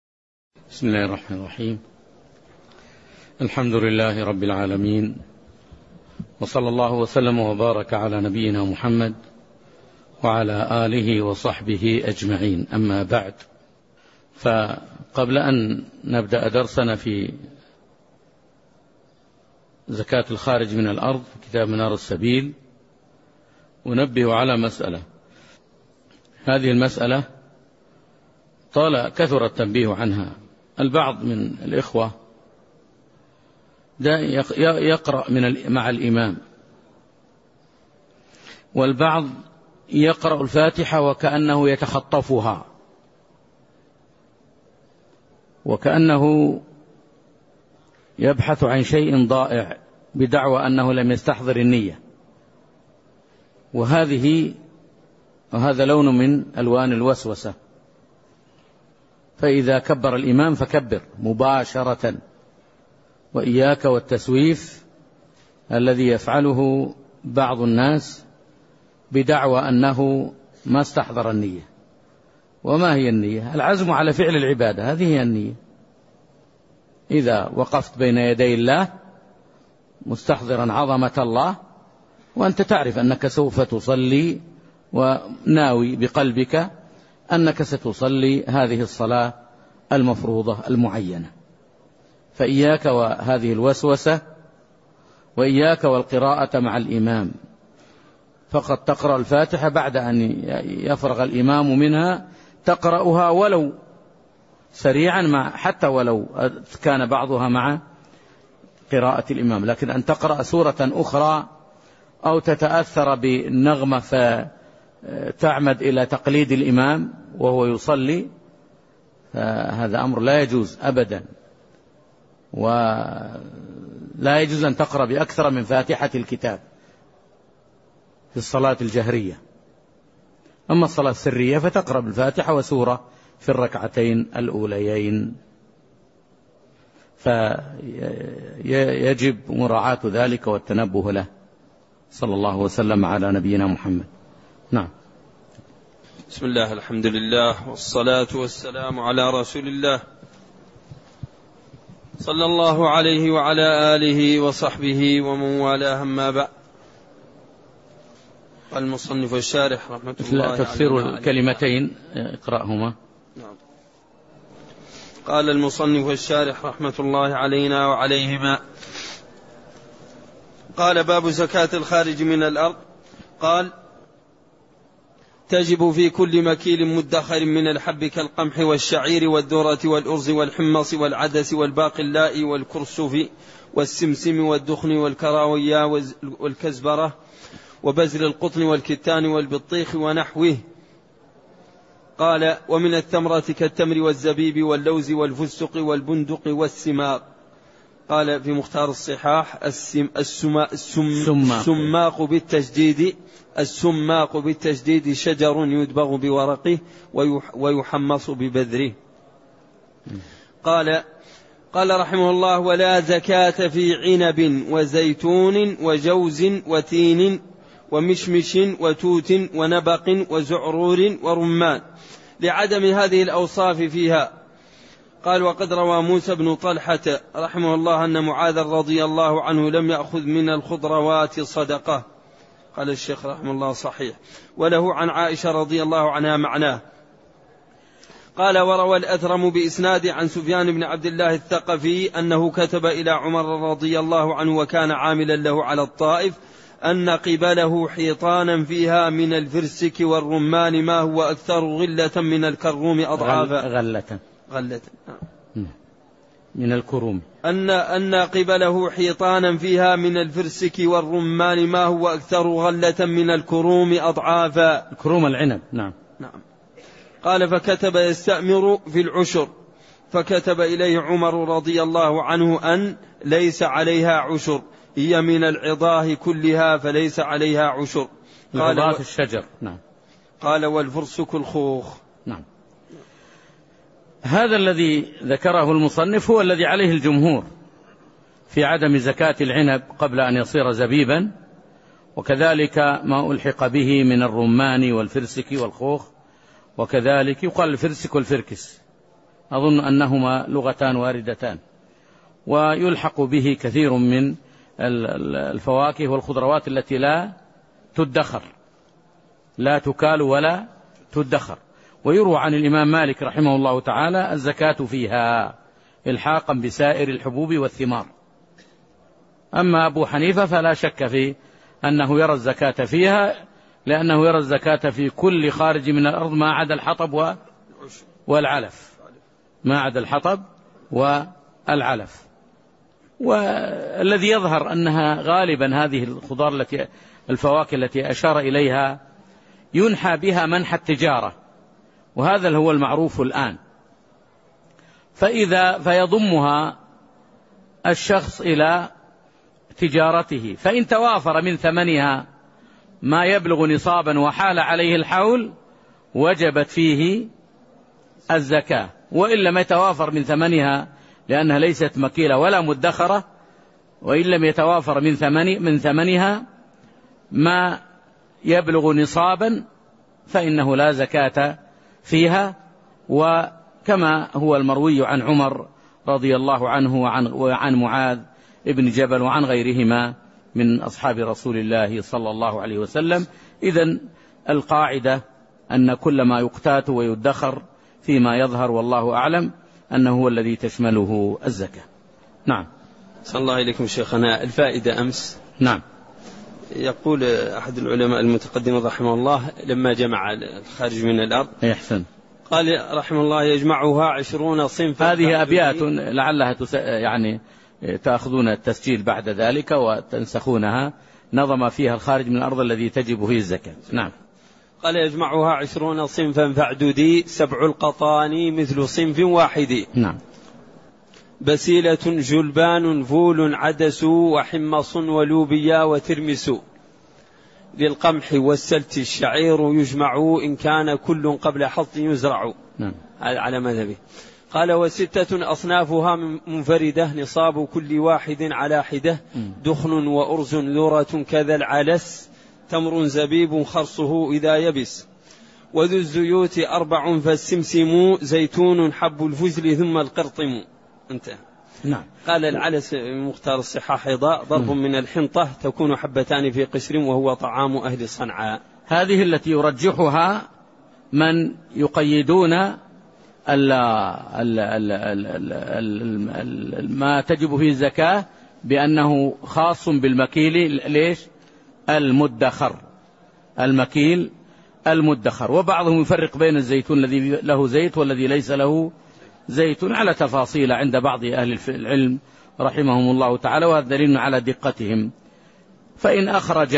بسم الله الرحمن الرحيم. الحمد لله رب العالمين، وصلى الله وسلم وبارك على نبينا محمد وعلى آله وصحبه أجمعين، أما بعد، فقبل أن نبدأ درسنا في زكاة الخارج من الأرض في كتاب منار السبيل، أنبه على مسألة. هذه المسألة طال كثر التنبيه عنها. البعض من الإخوة يقرأ من مع الإمام، والبعض يقرأ الفاتحة وكأنه يتخطفها، وكأنه يبحث عن شيء ضائع بدعوى أنه لم يستحضر النية، وهذه وهذا لون من ألوان الوسوسة. فإذا كبر الإمام فكبر مباشرة، وإياك والتسويف الذي يفعله بعض الناس بدعوى أنه ما استحضر النية. وما هي النية؟ العزم على فعل العبادة، هذه هي النية. إذا وقفت بين يدي الله مستحضرا عظمة الله، وأنت تعرف أنك سوف تصلي وناوي بقلبك أنك ستصلي هذه الصلاة المفروضة المعينة، فإياك وهذه الوسوسة، وإياك والقراءة مع الإمام. فقد تقرأ الفاتحة بعد أن يفرغ الإمام منها، تقرأها ولو سريعا، مع حتى ولو كان بعضها مع قراءة الإمام، لكن أن تقرأ سورة أخرى أو تتأثر بالنغمة فتعمد إلى تقليد الإمام وهو يصلي، هذا أمر لا يجوز أبدا. ولا يجوز أن تقرأ بأكثر من فاتحة الكتاب في الصلاة الجهرية. أما الصلاة السرية فتقرأ بالفاتحة وسورة في الركعتين الأوليين، فيجب مراعاة ذلك والتنبه له. صلى الله وسلم على نبينا محمد. نعم. بسم الله، الحمد لله، والصلاة والسلام على رسول الله صلى الله عليه وعلى آله وصحبه ومن والاه، أما بعد. قال المصنف والشارح رحمة الله عليه تفسير الكلمتين اقرأهما. نعم. قال المصنف والشارح رحمة الله علينا وعليهما. قال: باب زكاة الخارج من الأرض. قال: تجب في كل مكيل مدخر من الحب كالقمح والشعير والذرة والأرز والحمص والعدس والباقلاء والكرسف والسمسم والدخن والكراوية والكزبرة وبزر القطن والكتان والبطيخ ونحوه. قال: ومن الثمرة كالتمر والزبيب واللوز والفستق والبندق والسماق. قال في مختار الصحاح: السم السما السم السماق بالتجديد السماق بالتجديد شجر يدبغ بورقه ويحمص ببذره. قال قال رحمه الله: ولا زكاة في عنب وزيتون وجوز وتين ومشمش وتوت ونبق وزعرور ورمان، لعدم هذه الأوصاف فيها. قال: وقد روى موسى بن طلحة رحمه الله أن معاذ رضي الله عنه لم يأخذ من الخضروات صدقة. قال الشيخ رحمه الله: صحيح. وله عن عائشة رضي الله عنها معناه. قال: وروى الأثرم بإسناد عن سفيان بن عبد الله الثقفي أنه كتب إلى عمر رضي الله عنه وكان عاملا له على الطائف أن قبله حيطانا فيها من الفرسك والرمان ما هو أكثر غلة من الكروم أضعافا. غلة غلة من الكروم. أن أن قبله حيطانا فيها من الفرسك والرمان ما هو أكثر غلة من الكروم أضعافا. كروم العنب. نعم. نعم. قال: فكتب يستأمر في العشر، فكتب إليه عمر رضي الله عنه أن ليس عليها عشر، هي من العضاه كلها فليس عليها عشر. قال: عضاه الشجر. نعم. قال: والفرسك الخوخ. نعم. هذا الذي ذكره المصنف هو الذي عليه الجمهور في عدم زكاة العنب قبل أن يصير زبيبا، وكذلك ما ألحق به من الرمان والفرسك والخوخ، وكذلك يقال الفرسك والفركس أظن أنهما لغتان واردتان، ويلحق به كثير من الفواكه والخضروات التي لا تدخر، لا تكال ولا تدخر. ويروى عن الإمام مالك رحمه الله تعالى الزكاة فيها إلحاقا بسائر الحبوب والثمار. أما أبو حنيفة فلا شك في أنه يرى الزكاة فيها، لأنه يرى الزكاة في كل خارج من الأرض ما عدا الحطب والعلف، ما عدا الحطب والعلف. والذي يظهر أنها غالبا هذه الخضار التي الفواكه التي أشار إليها ينحى بها منح التجارة، وهذا هو المعروف الآن. فإذا فيضمها الشخص إلى تجارته، فإن توافر من ثمنها ما يبلغ نصابا وحال عليه الحول وجبت فيه الزكاة، وإن لم يتوافر من ثمنها لأنها ليست مكيلة ولا مدخرة، وإن لم يتوافر من ثمن من ثمنها ما يبلغ نصابا فإنه لا زكاة فيها. وكما هو المروي عن عمر رضي الله عنه وعن, وعن معاذ ابن جبل وعن غيرهما من أصحاب رسول الله صلى الله عليه وسلم. إذن القاعدة أن كل ما يقتات ويدخر فيما يظهر والله أعلم أنه هو الذي تشمله الزكاة. نعم. صلى الله عليكم شيخنا. الفائدة أمس نعم يقول أحد العلماء المتقدم رحمه الله لما جمع الخارج من الأرض يحسن قال رحمه الله يجمعها عشرون صنفا. هذه أبيات لعلها تس... يعني تأخذون التسجيل بعد ذلك وتنسخونها، نظم فيها الخارج من الأرض الذي تجب فيه الزكاة. نعم. قال يجمعها عشرون صنفا فاعددي سبع القطاني مثل صنف واحد. نعم. بسيلة جلبان فول عدس وحمص ولوبيا وترمس. للقمح والسلت الشعير يجمع إن كان كل قبل حصد يزرع. نعم. على مذهبه. قال وستة أصنافها منفردة نصاب كل واحد على حدة. دخن وأرز ذرة كذا العلس تمر زبيب خرصه إذا يبس. وذو الزيوت أربع فالسمسم زيتون حب الفجل ثم القرطم. انتهى. نعم. قال العلس مختار الصحاح أيضا ضرب من الحنطة تكون حبتان في قشر وهو طعام أهل صنعاء. هذه التي يرجحها من يقيدون ال ال ال ال ال ما تجب فيه الزكاة بأنه خاص بالمكيل. ليش؟ المدخر، المكيل المدخر. وبعضهم يفرق بين الزيتون الذي له زيت والذي ليس له زيت على تفاصيل عند بعض أهل العلم رحمهم الله تعالى، وهذا دليل على دقتهم. فإن أخرج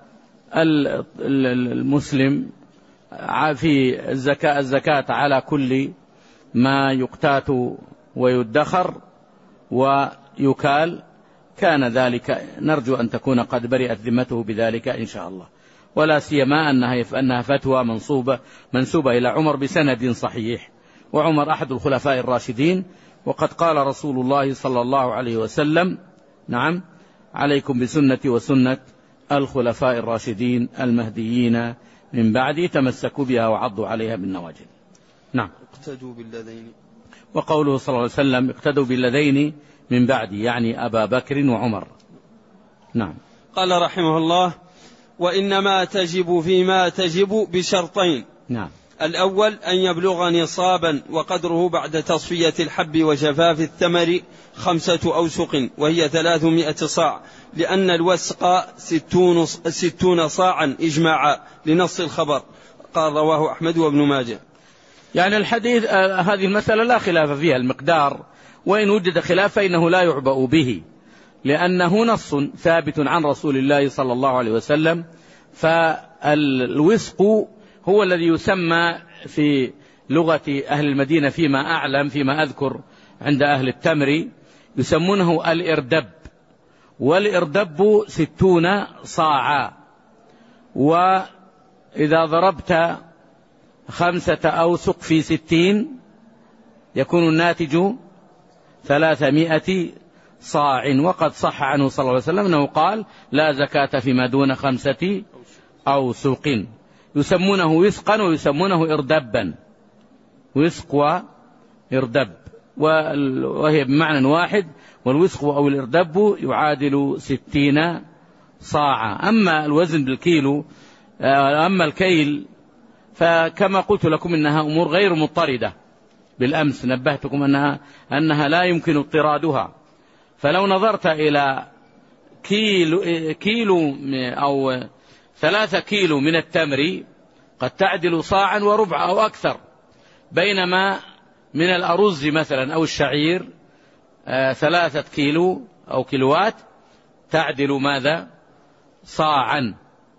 المسلم في الزكاة الزكاة على كل ما يقتات ويدخر ويكال كان ذلك نرجو أن تكون قد برئت ذمته بذلك إن شاء الله، ولا سيما أنها أنها فتوى منصوبة منسوبة إلى عمر بسند صحيح، وعمر أحد الخلفاء الراشدين، وقد قال رسول الله صلى الله عليه وسلم نعم عليكم بسنتي وسنة الخلفاء الراشدين المهديين من بعدي تمسكوا بها وعضوا عليها بالنواجذ. نعم. اقتدوا بالذين. وقوله صلى الله عليه وسلم اقتدوا بالذين من بعدي يعني أبا بكر وعمر. نعم. قال رحمه الله وإنما تجب فيما تجب بشرطين. نعم. الأول أن يبلغ نصابا وقدره بعد تصفية الحب وجفاف الثمر خمسة أوسق وهي ثلاثمائة صاع، لأن الوسق ستون, ستون صاعا إجماعا لنص الخبر. قال رواه أحمد وابن ماجه. يعني الحديث آه هذه المسألة لا خلاف فيها المقدار، وإن وجد خلاف فإنه لا يعبأ به، لأنه نص ثابت عن رسول الله صلى الله عليه وسلم. فالوسق هو الذي يسمى في لغة أهل المدينة فيما أعلم فيما أذكر عند أهل التمر يسمونه الإردب، والإردب ستون صاعا، وإذا ضربت خمسة أوسق في ستين يكون الناتج ثلاثمائة صاع. وقد صح عنه صلى الله عليه وسلم أنه قال لا زكاة فيما دون خمسة أوسق. يسمونه وسقا ويسمونه إردبا، وسق إردب، وهي بمعنى واحد، والوسق أو الإردب يعادل ستين صاعا. أما الوزن بالكيلو، أما الكيل، فكما قلت لكم إنها أمور غير مضطردة. بالأمس نبهتكم أنها, أنها لا يمكن اضطرادها. فلو نظرت إلى كيلو, كيلو أو ثلاثة كيلو من التمر قد تعدل صاعا وربع أو أكثر، بينما من الأرز مثلا أو الشعير ثلاثة كيلو أو كيلوات تعدل ماذا؟ صاعا.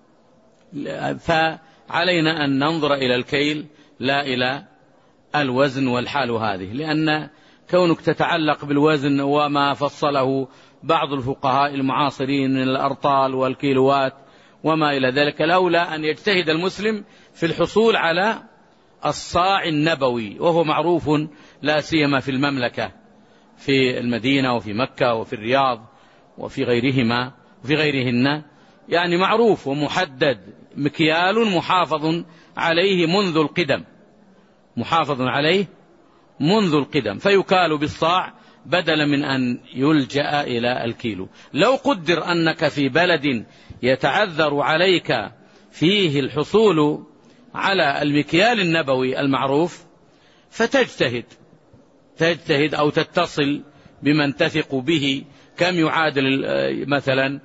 فعلينا أن ننظر إلى الكيل لا إلى الوزن والحال هذه، لأن كونك تتعلق بالوزن وما فصله بعض الفقهاء المعاصرين من الأرطال والكيلوات وما إلى ذلك، لولا أن يجتهد المسلم في الحصول على الصاع النبوي، وهو معروف لا سيما في المملكة، في المدينة وفي مكة وفي الرياض وفي غيرهما وفي غيرهن، يعني معروف ومحدد، مكيال محافظ عليه منذ القدم، محافظ عليه منذ القدم، فيكال بالصاع بدلا من أن يلجأ إلى الكيلو. لو قدر أنك في بلد يتعذر عليك فيه الحصول على المكيال النبوي المعروف فتجتهد تجتهد أو تتصل بمن تثق به كم يعادل مثلا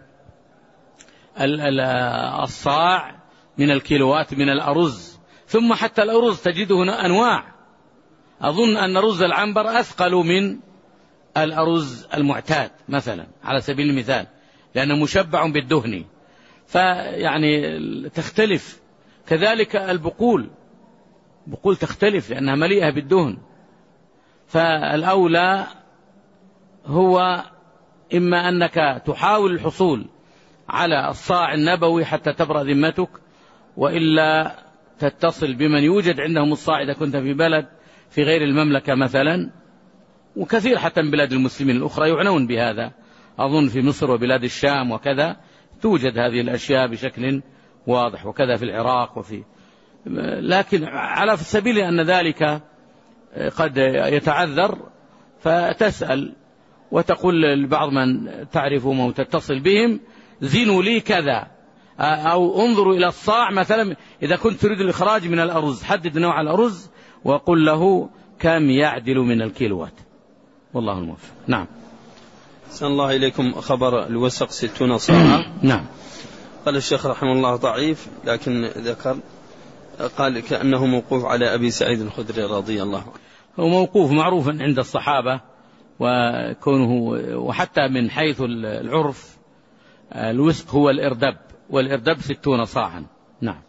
الصاع من الكيلوات من الأرز. ثم حتى الأرز تجده أنواع، أظن أن رز العنبر أثقل من الأرز المعتاد مثلا على سبيل المثال، لأنه مشبع بالدهن، فيعني تختلف. كذلك البقول، بقول تختلف لأنها مليئة بالدهن. فالأولى هو إما أنك تحاول الحصول على الصاع النبوي حتى تبرأ ذمتك، وإلا تتصل بمن يوجد عندهم الصاع إذا كنت في بلد في غير المملكة مثلا، وكثير حتى من بلاد المسلمين الأخرى يعنون بهذا، أظن في مصر وبلاد الشام وكذا توجد هذه الأشياء بشكل واضح، وكذا في العراق وفي، لكن على سبيل أن ذلك قد يتعذر فتسأل وتقول لبعض من تعرفهم وتتصل بهم زينوا لي كذا، أو انظروا إلى الصاع مثلا إذا كنت تريد الإخراج من الأرز، حدد نوع الأرز وقل له كم يعدل من الكيلوات، والله الموفق. نعم. أحسن الله إليكم. خبر الوسق ستون صاعا. نعم. قال الشيخ رحمه الله ضعيف، لكن ذكر قال كأنه موقوف على أبي سعيد الخدري رضي الله عنه. هو موقوف معروف عند الصحابة، وكونه وحتى من حيث العرف الوسق هو الإردب، والإردب ستون صاعا. نعم.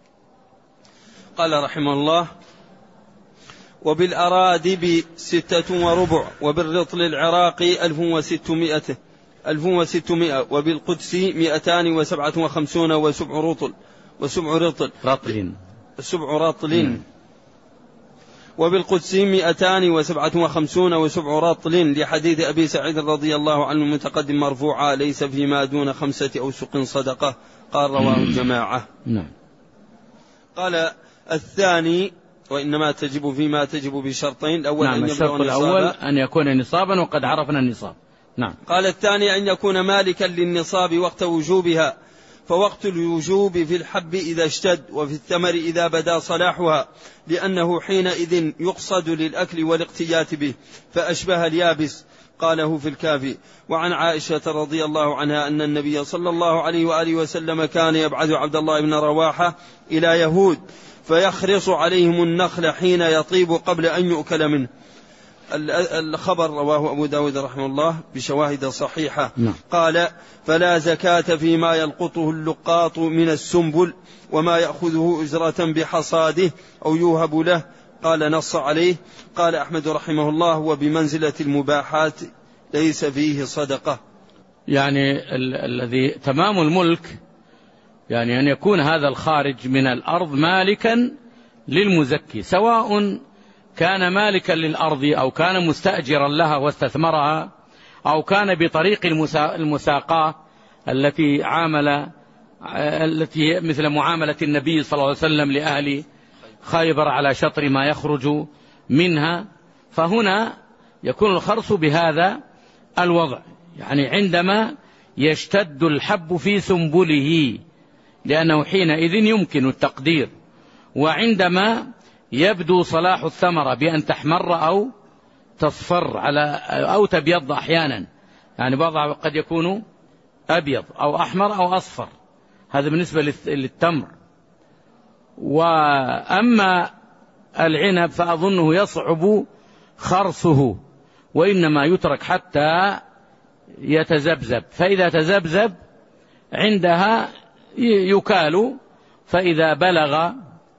قال رحمه الله وبالأرادب ستة وربع، وبالرطل العراقي ألف وستمائة ألف وستمائة، وبالقدس مئتان وسبعة وخمسون وسبع رطل وسبع رطل رطل سبع رطل وبالقدس مئتان وسبعة وخمسون وسبع رطل، لحديث أبي سعيد رضي الله عنه المتقدم مرفوعا ليس فيما دون خمسة أوسق صدقة. قال رواه الجماعة. نعم. قال الثاني وإنما تجب فيما تجب بشرطين. الأول نعم، أن الشرط الأول أن يكون نصابا، وقد عرفنا النصاب. نعم. قال الثاني أن يكون مالكا للنصاب وقت وجوبها، فوقت الوجوب في الحب إذا اشتد، وفي الثمر إذا بدا صلاحها، لأنه حينئذ يقصد للأكل والاقتيات به، فأشبه اليابس. قاله في الكافي. وعن عائشة رضي الله عنها أن النبي صلى الله عليه وآله وسلم كان يبعث عبد الله بن رواحة إلى يهود فيخرص عليهم النخل حين يطيب قبل أن يؤكل منه. الخبر رواه أبو داود رحمه الله بشواهد صحيحة. نعم. قال فلا زكاة فيما يلقطه اللقاط من السنبل وما يأخذه أجرة بحصاده أو يوهب له. قال نص عليه. قال أحمد رحمه الله وبمنزلة المباحات ليس فيه صدقة. يعني ال- الذي تمام الملك يعني أن يكون هذا الخارج من الأرض مالكا للمزكي، سواء كان مالكا للأرض أو كان مستأجرا لها واستثمرها، أو كان بطريق المساقاة التي عامل التي مثل معاملة النبي صلى الله عليه وسلم لأهل خيبر على شطر ما يخرج منها. فهنا يكون الخرص بهذا الوضع، يعني عندما يشتد الحب في سنبله لأنه حينئذ يمكن التقدير، وعندما يبدو صلاح الثمرة بأن تحمر أو تصفر على أو تبيض أحيانا، يعني بعضها قد يكون أبيض أو أحمر أو أصفر، هذا بالنسبة للتمر. وأما العنب فأظنه يصعب خرصه، وإنما يترك حتى يتزبزب، فإذا تزبزب عندها يكال، فإذا بلغ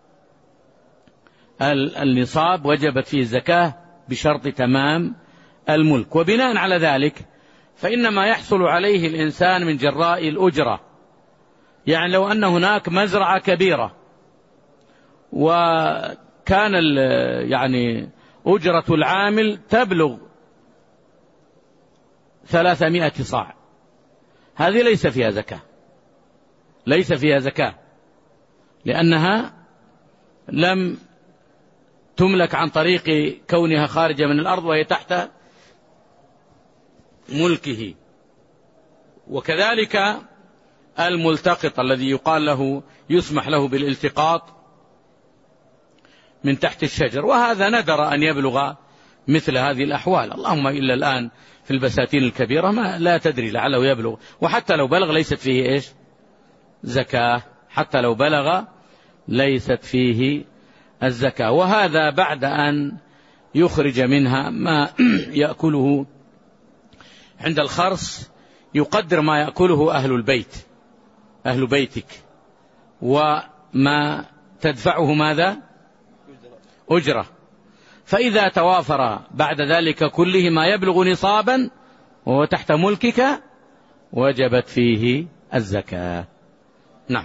النصاب وجبت فيه الزكاة بشرط تمام الملك. وبناء على ذلك فإنما يحصل عليه الإنسان من جراء الأجرة، يعني لو أن هناك مزرعة كبيرة وكان يعني أجرة العامل تبلغ ثلاثمائة صاع، هذه ليس فيها زكاة، ليس فيها زكاة لأنها لم تملك عن طريق كونها خارجة من الأرض وهي تحت ملكه. وكذلك الملتقط الذي يقال له يسمح له بالالتقاط من تحت الشجر، وهذا ندر أن يبلغ مثل هذه الأحوال، اللهم إلا الآن في البساتين الكبيرة ما لا تدري لعله يبلغ، وحتى لو بلغ ليست فيه إيش زكاة، حتى لو بلغ ليست فيه الزكاة. وهذا بعد أن يخرج منها ما يأكله عند الخرص، يقدر ما يأكله أهل البيت، أهل بيتك، وما تدفعه ماذا أجرة، فإذا توافر بعد ذلك كله ما يبلغ نصابا وهو تحت ملكك وجبت فيه الزكاة. نعم.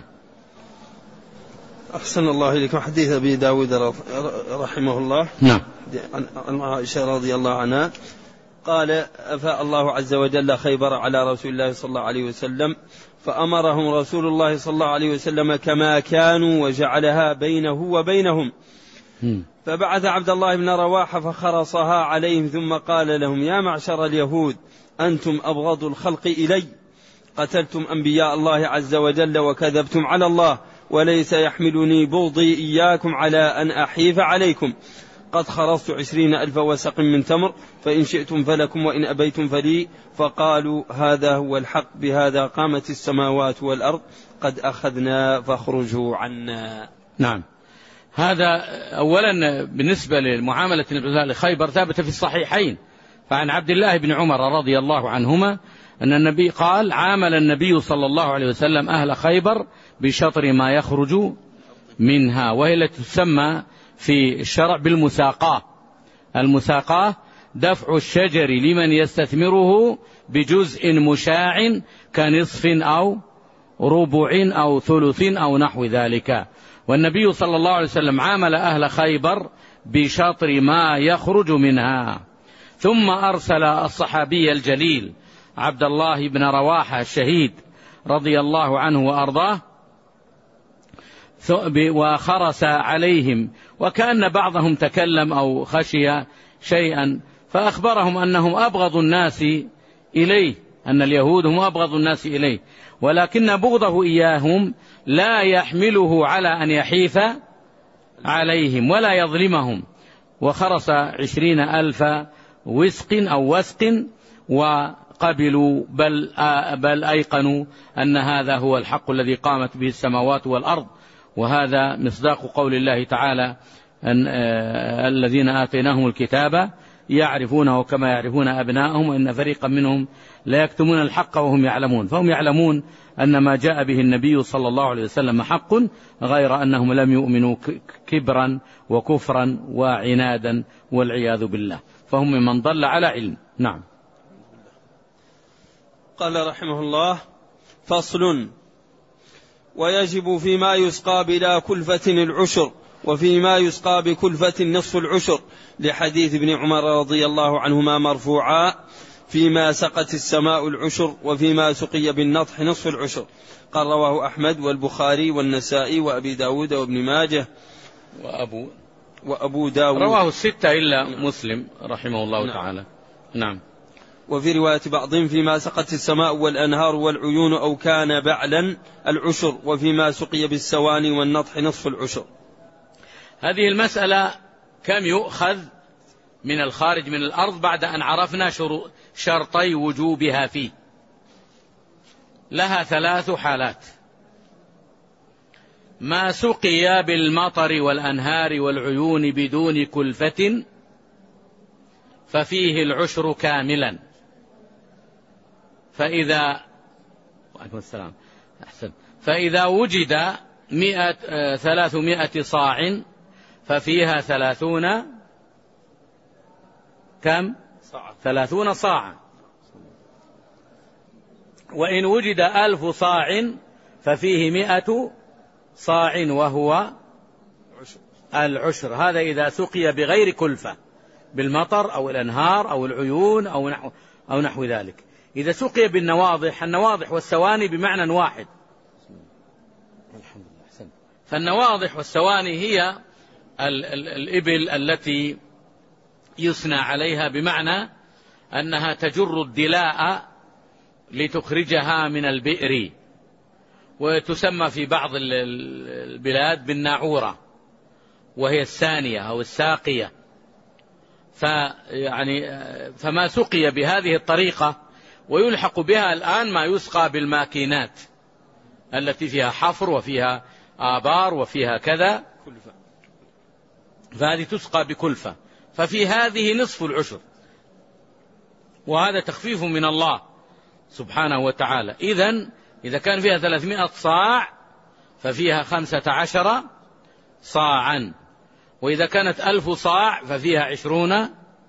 أحسن الله إليكم. حديث أبي داود رحمه الله نعم عن عائشة رضي الله عنها قال: أفاء الله عز وجل خيبر على رسول الله صلى الله عليه وسلم، فأمرهم رسول الله صلى الله عليه وسلم كما كانوا وجعلها بينه وبينهم، فبعث عبد الله بن رواحة فخرصها عليهم، ثم قال لهم: يا معشر اليهود، أنتم أبغض الخلق إلي، قتلتم أنبياء الله عز وجل وكذبتم على الله، وليس يحملني بغضي إياكم على أن أحيف عليكم، قد خرصت عشرين ألف وسق من تمر، فإن شئتم فلكم وإن أبيتم فلي. فقالوا: هذا هو الحق، بهذا قامت السماوات والأرض، قد أخذنا فاخرجوا عنا. نعم. هذا أولا بالنسبة للمعاملة لخيبر ثابت في الصحيحين، فعن عبد الله بن عمر رضي الله عنهما أن النبي قال: عامل النبي صلى الله عليه وسلم أهل خيبر بشطر ما يخرج منها، وهي التي تسمى في الشرع بالمساقاة. المساقاة دفع الشجر لمن يستثمره بجزء مشاع كنصف أو ربع أو ثلث أو نحو ذلك. والنبي صلى الله عليه وسلم عامل أهل خيبر بشطر ما يخرج منها. ثم أرسل الصحابي الجليل عبد الله بن رواحة الشهيد رضي الله عنه وأرضاه وخرس عليهم، وكأن بعضهم تكلم أو خشي شيئا فأخبرهم أنهم أبغض الناس إليه، أن اليهود هم أبغض الناس إليه، ولكن بغضه إياهم لا يحمله على أن يحيف عليهم ولا يظلمهم. وخرس عشرين ألف وسق أو وسق، وقبلوا بل, بل أيقنوا أن هذا هو الحق الذي قامت به السماوات والأرض. وهذا مصداق قول الله تعالى: أن الذين آتيناهم الكتاب يعرفونه كما يعرفون أبناءهم، وإن فريقا منهم لا يكتمون الحق وهم يعلمون. فهم يعلمون أن ما جاء به النبي صلى الله عليه وسلم حق، غير أنهم لم يؤمنوا كبرا وكفرا وعنادا والعياذ بالله، فهم ممن ضل على علم. نعم. قال رحمه الله: فصل: ويجب فيما يسقى بلا كلفة العشر، وفيما يسقى بكلفة نصف العشر، لحديث ابن عمر رضي الله عنهما مرفوعا: فيما سقت السماء العشر، وفيما سقي بالنطح نصف العشر. قال رواه أحمد والبخاري والنسائي وأبي داود وابن ماجه وأبو وأبو داود. رواه الستة إلا مسلم رحمه الله نعم. تعالى. نعم. وفي رواية بعضهم فيما سقت السماء والأنهار والعيون أو كان بعلا العشر، وفيما سقي بالسواني والنطح نصف العشر. هذه المسألة كم يؤخذ من الخارج من الأرض بعد أن عرفنا شرطي وجوبها فيه؟ لها ثلاث حالات: ما سقي بالمطر والأنهار والعيون بدون كلفة ففيه العشر كاملا، فإذا وعليكم السلام أحسن فإذا وجد مئة ثلاثمائة صاع ففيها ثلاثون كم صاع ثلاثون صاعا، وإن وجد ألف صاع ففيه مئة صاع وهو العشر. هذا إذا سقي بغير كلفة بالمطر أو الأنهار أو العيون أو نحو, أو نحو ذلك. إذا سقي بالنواضح، النواضح والسواني بمعنى واحد، فالنواضح والسواني هي ال ال الإبل التي يثنى عليها، بمعنى أنها تجر الدلاء لتخرجها من البئر، وتسمى في بعض البلاد بالناعورة، وهي الثانية أو الساقية. فيعني فما سقي بهذه الطريقة، ويلحق بها الآن ما يسقى بالماكينات التي فيها حفر وفيها آبار وفيها كذا، فهذه تسقى بكلفة، ففي هذه نصف العشر، وهذا تخفيف من الله سبحانه وتعالى. إذن إذا كان فيها ثلاثمائة صاع ففيها خمسة عشر صاعا، وإذا كانت ألف صاع ففيها عشرون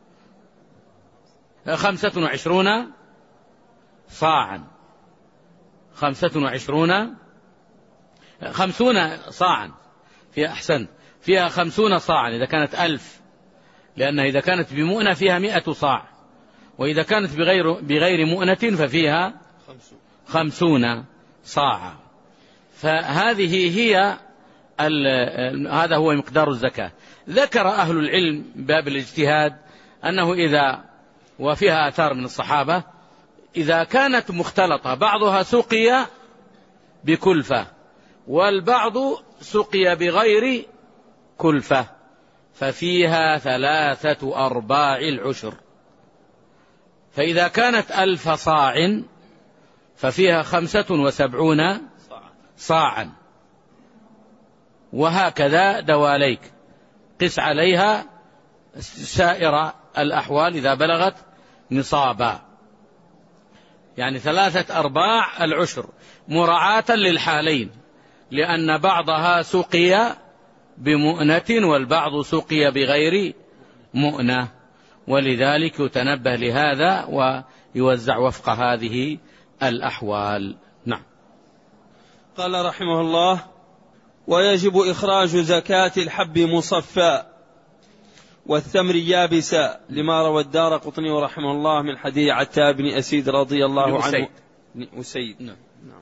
خمسة وعشرون صاعا خمسة وعشرون خمسون صاعا فيها أحسن فيها خمسون صاعا إذا كانت ألف، لأن إذا كانت بمؤنة فيها مئة صاع، وإذا كانت بغير, بغير مؤنة ففيها خمسون صاعا. فهذه هي هذا هو مقدار الزكاة. ذكر أهل العلم باب الاجتهاد أنه إذا، وفيها آثار من الصحابة، إذا كانت مختلطة بعضها سقي بكلفة والبعض سقي بغير كلفة ففيها ثلاثة أرباع العشر. فإذا كانت ألف صاع ففيها خمسة وسبعون صاعا، وهكذا دواليك قس عليها سائر الأحوال إذا بلغت نصابا، يعني ثلاثة أرباع العشر مراعاة للحالين، لأن بعضها سقي بمؤنة والبعض سقي بغير مؤنة، ولذلك يتنبه لهذا ويوزع وفق هذه الأحوال. نعم. قال رحمه الله: ويجب إخراج زكاة الحب مصفى والثمر يابسا، لما روى الدارقطني رحمه الله من حديث عتاب بن أسيد رضي الله عنه أسيد نعم.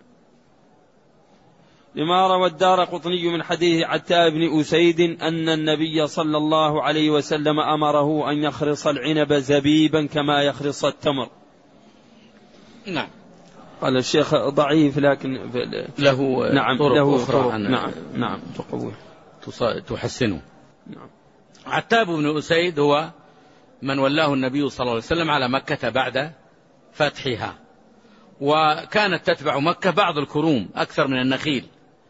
لما روى الدارقطني من حديث عتاب بن أسيد أن النبي صلى الله عليه وسلم أمره أن يخرص العنب زبيبا كما يخرص التمر. نعم. قال الشيخ ضعيف لكن له نعم طرق له أخرى طرق نعم نعم تقويه تحسنه. نعم. عتاب بن أسيد هو من ولاه النبي صلى الله عليه وسلم على مكة بعد فتحها، وكانت تتبع مكة بعض الكروم أكثر من النخيل،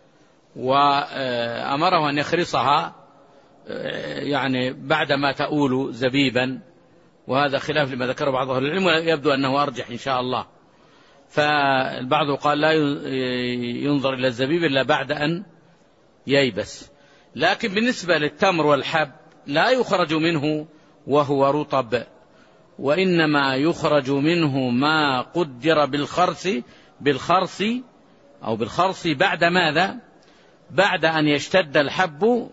وأمره أن يخرصها يعني بعدما تؤول زبيبا، وهذا خلاف لما ذكره بعض أهل العلم، ويبدو أنه أرجح إن شاء الله. فالبعض قال لا ينظر إلى الزبيب إلا بعد أن ييبس، لكن بالنسبة للتمر والحب لا يخرج منه وهو رطب، وإنما يخرج منه ما قدر بالخرص بالخرص أو بالخرص بعد ماذا؟ بعد أن يشتد الحب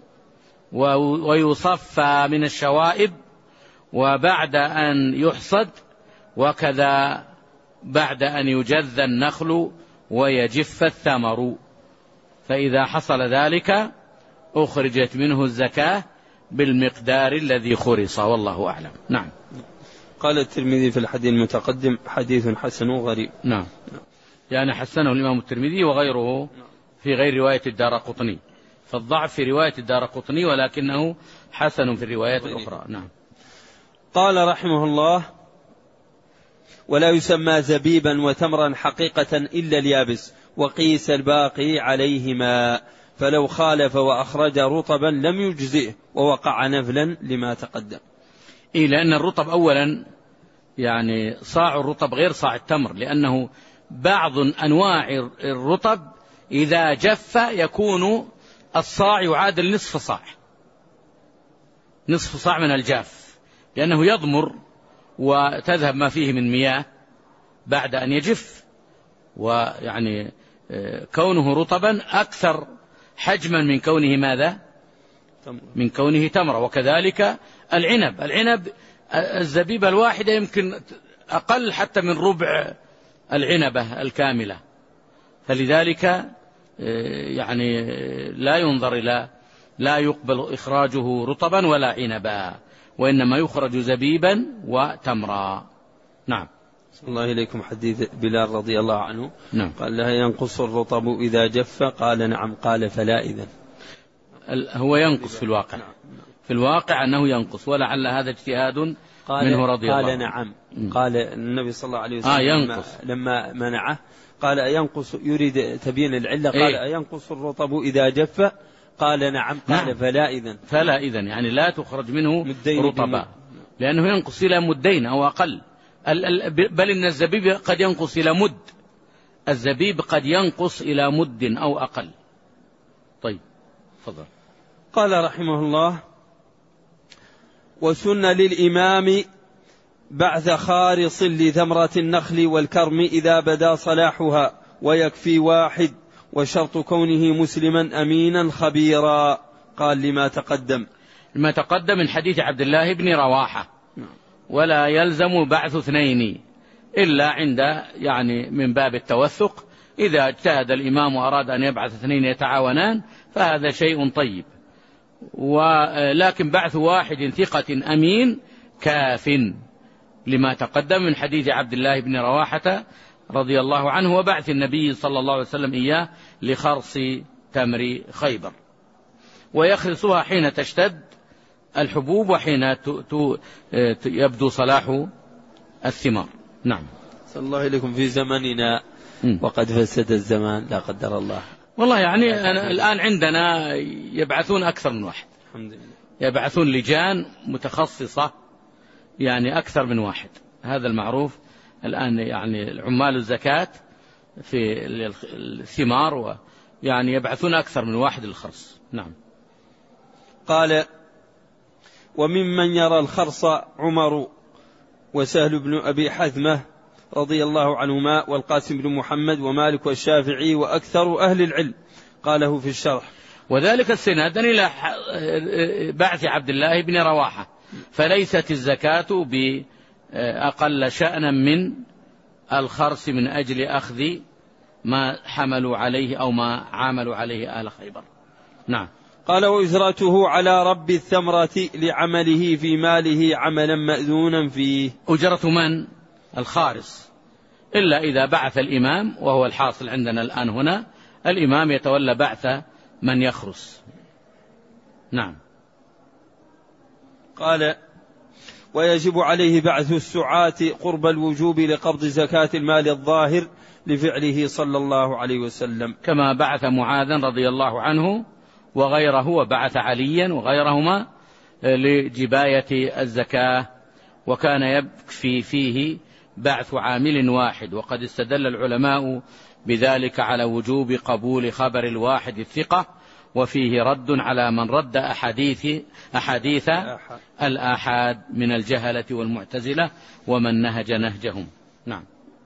ويصفى من الشوائب، وبعد أن يحصد، وكذا بعد أن يجذ النخل ويجف الثمر. فإذا حصل ذلك أخرجت منه الزكاة بالمقدار الذي خرص، والله أعلم. نعم. قال الترمذي في الحديث المتقدم حديث حسن غريب. نعم. يعني حسنه الإمام الترمذي وغيره في غير رواية الدارقطني، فالضعف في رواية الدارقطني ولكنه حسن في الروايات الأخرى. نعم. قال رحمه الله: ولا يسمى زبيبا وتمرا حقيقة إلا اليابس، وقيس الباقي عليهما، فلو خالف وأخرج رطبا لم يجزئه ووقع نفلا لما تقدم. إيه، لأن الرطب أولا يعني صاع الرطب غير صاع التمر، لأنه بعض أنواع الرطب إذا جف يكون الصاع يعادل نصف صاع، نصف صاع من الجاف، لأنه يضمر وتذهب ما فيه من مياه بعد أن يجف، ويعني كونه رطبا أكثر حجما من كونه ماذا؟ من كونه تمر. وكذلك العنب، العنب الزبيبة الواحدة يمكن أقل حتى من ربع العنبة الكاملة، فلذلك يعني لا ينظر إلى لا يقبل إخراجه رطبا ولا عنبا، وإنما يخرج زبيبا وتمرا. نعم. الله إليكم حديث بلال رضي الله عنه. نعم. قال لها: ينقص الرطب إذا جف؟ قال: نعم. قال: فلا إذن. هو ينقص في الواقع، في الواقع أنه ينقص، ولعل هذا اجتهاد منه رضي الله عنه. قال: نعم. قال النبي صلى الله عليه وسلم آه ينقص. لما منعه قال: ينقص، يريد تبيين العلة، قال: إيه؟ ينقص الرطب إذا جف؟ قال: نعم. قال: نعم. فلا إذن. فلا إذن يعني لا تخرج منه رطبا، لأنه ينقص إلى مدين أو أقل، بل إن الزبيب قد ينقص إلى مد، الزبيب قد ينقص إلى مد أو أقل. طيب فضل. قال رحمه الله: وسن للإمام بعث خارص لثمرة النخل والكرم إذا بدا صلاحها، ويكفي واحد، وشرط كونه مسلما أمينا خبيرا. قال: لما تقدم لما تقدم من حديث عبد الله بن رواحة، ولا يلزم بعث اثنين إلا عند يعني من باب التوثق، إذا اجتهد الإمام وأراد أن يبعث اثنين يتعاونان فهذا شيء طيب، ولكن بعث واحد ثقة أمين كاف، لما تقدم من حديث عبد الله بن رواحة رضي الله عنه، وبعث النبي صلى الله عليه وسلم إياه لخرص تمر خيبر، ويخرصها حين تشتد الحبوب وحين يبدو صلاح الثمار. نعم. صلى الله إليكم. في زمننا وقد فسد الزمان لا قدر الله. والله يعني أنا الآن عندنا يبعثون أكثر من واحد، الحمد لله، يبعثون لجان متخصصة يعني أكثر من واحد، هذا المعروف الآن، يعني عمال الزكاة في الثمار يعني يبعثون أكثر من واحد الخرص. نعم. قال: وممن يرى الخرص عمر وسهل بن أبي حثمة رضي الله عنهما، والقاسم بن محمد، ومالك والشافعي، وأكثر أهل العلم. قاله في الشرح: وذلك استنادا إلى بعث عبد الله بن رواحة، فليست الزكاة بأقل شأنا من الخرص من أجل أخذ ما حملوا عليه أو ما عاملوا عليه أهل خيبر. نعم. قال: وأجرته على رب الثمرة لعمله في ماله عملا مأذونا فيه. أجرة من؟ الخارص، إلا إذا بعث الإمام، وهو الحاصل عندنا الآن هنا، الإمام يتولى بعث من يخرص. نعم. قال: ويجب عليه بعث السعاة قرب الوجوب لقبض زكاة المال الظاهر لفعله صلى الله عليه وسلم، كما بعث معاذا رضي الله عنه وغيره، وبعث عليا وغيرهما لجباية الزكاة، وكان يكفي فيه بعث عامل واحد، وقد استدل العلماء بذلك على وجوب قبول خبر الواحد الثقة، وفيه رد على من رد أحاديث, أحاديث الآحاد من الجهلة والمعتزلة ومن نهج نهجهم. نعم.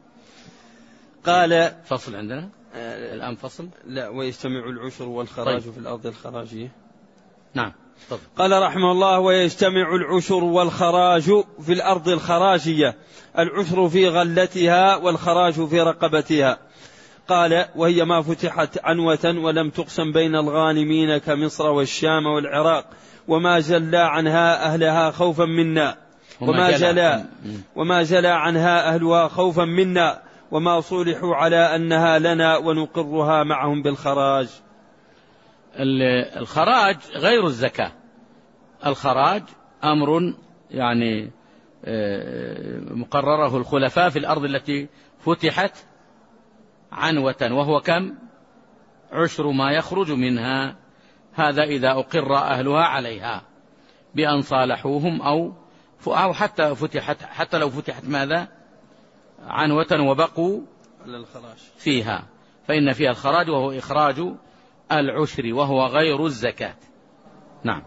قال: فصل عندنا آه الآن فصل لا، ويجتمع العشر والخراج طيب. في الأرض الخراجية. نعم. طيب. قال رحمه الله: ويجتمع العشر والخراج في الأرض الخراجية، العشر في غلتها والخراج في رقبتها. قال: وهي ما فتحت عنوة ولم تقسم بين الغانمين كمصر والشام والعراق، وما جلى عنها أهلها خوفا منا وما جلى وما جلى عنها أهلها خوفا منا وما صلحوا على أنها لنا ونقرها معهم بالخراج. الخراج غير الزكاة. الخراج أمر يعني مقرره الخلفاء في الأرض التي فتحت عنوة، وهو كم؟ عشر ما يخرج منها. هذا إذا أقر أهلها عليها بأن صالحوهم أو أو حتى فتحت حتى لو فتحت ماذا؟ عنوة وبقوا فيها، فإن فيها الخراج وهو إخراج العشر وهو غير الزكاة. نعم.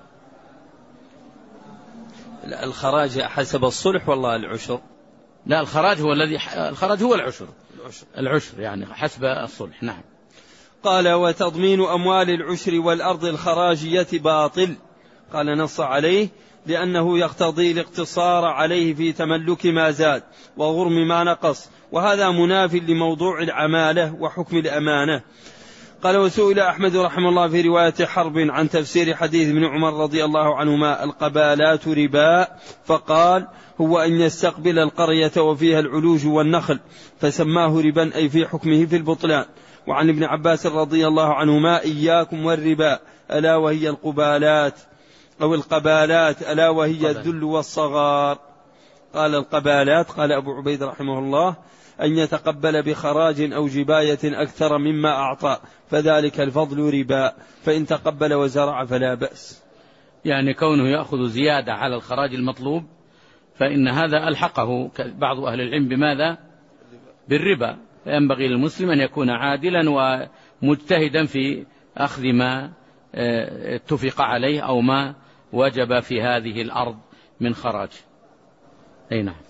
الخراج حسب الصلح والله العشر؟ لا، الخراج هو الذي الخراج هو العشر العشر, العشر يعني حسب الصلح. نعم. قال: وتضمين أموال العشر والأرض الخراجية باطل. قال: نص عليه لأنه يقتضي الاقتصار عليه في تملك ما زاد وغرم ما نقص، وهذا مناف لموضوع العمالة وحكم الأمانة. قال: وسئل أحمد رحمه الله في رواية حرب عن تفسير حديث ابن عمر رضي الله عنهما: القبالات ربا، فقال: هو أن يستقبل القرية وفيها العلوج والنخل، فسماه ربا أي في حكمه في البطلان. وعن ابن عباس رضي الله عنهما: إياكم والربا، ألا وهي القبالات أو القبالات، ألا وهي الذل والصغار. قال: القبالات، قال أبو عبيد رحمه الله: أن يتقبل بخراج أو جباية أكثر مما أعطى، فذلك الفضل ربا، فإن تقبل وزرع فلا بأس. يعني كونه يأخذ زيادة على الخراج المطلوب، فإن هذا ألحقه بعض أهل العلم بماذا؟ بالربا. فينبغي للمسلم أن يكون عادلا ومجتهدا في أخذ ما اتفق عليه أو ما وجب في هذه الأرض من خراج. أي نعم.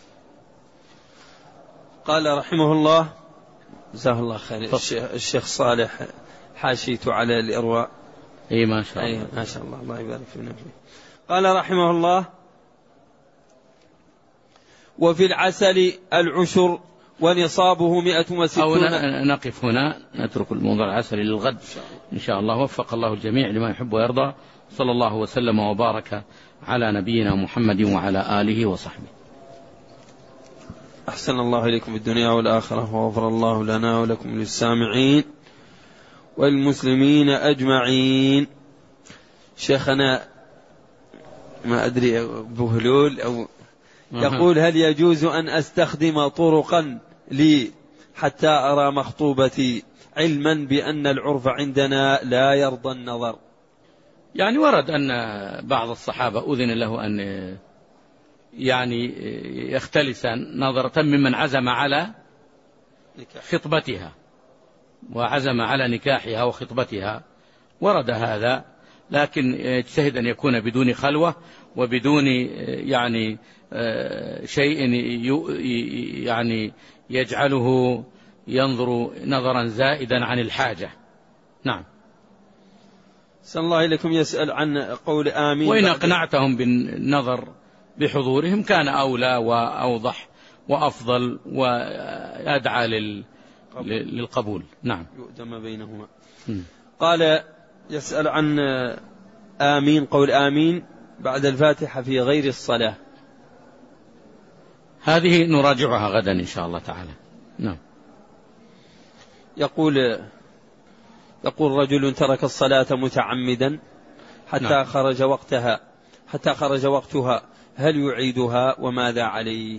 قال رحمه الله جزاه الله خير الشيخ صالح حاشيت على الإرواء. أي ما شاء الله. أي ما شاء الله، الله يبارك فينا فيه. قال رحمه الله: وفي العسل العشر ونصابه مئة وستون. أو نقف هنا، نترك الموضوع العسل للغد إن شاء الله. وفق الله الجميع لما يحب ويرضى. صلى الله وسلم وبارك على نبينا محمد وعلى آله وصحبه. أحسن الله إليكم الدنيا والآخرة، وغفر الله لنا ولكم للسامعين والمسلمين أجمعين. شيخنا ما أدري بهلول أو يقول: هل يجوز أن أستخدم طرقا لي حتى أرى مخطوبتي، علما بأن العرف عندنا لا يرضى النظر؟ يعني ورد أن بعض الصحابة أذن له أن يعني يختلس نظرة ممن عزم على خطبتها وعزم على نكاحها وخطبتها، ورد هذا، لكن يجتهد أن يكون بدون خلوة وبدون يعني شيء يعني يجعله ينظر نظرا زائدا عن الحاجة. نعم. صلى الله إليكم يسأل عن قول آمين. وإن أقنعتهم بالنظر بحضورهم كان أولى وأوضح وأفضل وأدعى لل... للقبول. نعم. يؤدم بينهما. قال: يسأل عن آمين، قول آمين بعد الفاتحة في غير الصلاة. هذه نراجعها غدا إن شاء الله تعالى. نعم. يقول يقول رجل ترك الصلاة متعمدا حتى نعم. خرج وقتها حتى خرج وقتها، هل يعيدها وماذا عليه؟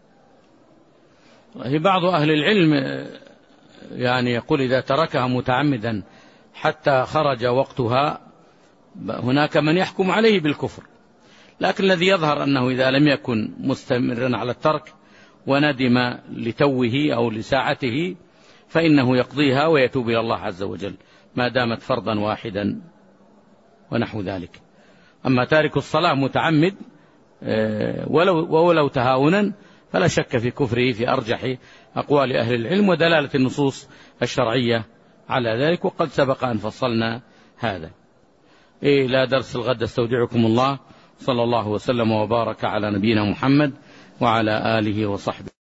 بعض أهل العلم يعني يقول إذا تركها متعمدا حتى خرج وقتها هناك من يحكم عليه بالكفر، لكن الذي يظهر أنه إذا لم يكن مستمرا على الترك وندم لتوه أو لساعته فإنه يقضيها ويتوب إلى الله عز وجل ما دامت فرضا واحدا ونحو ذلك. أما تارك الصلاة متعمد ولو, ولو تهاونا فلا شك في كفره في أرجح أقوال أهل العلم ودلالة النصوص الشرعية على ذلك، وقد سبق أن فصلنا هذا. إلى درس الغد استودعكم الله، صلى الله وسلم وبارك على نبينا محمد وعلى آله وصحبه.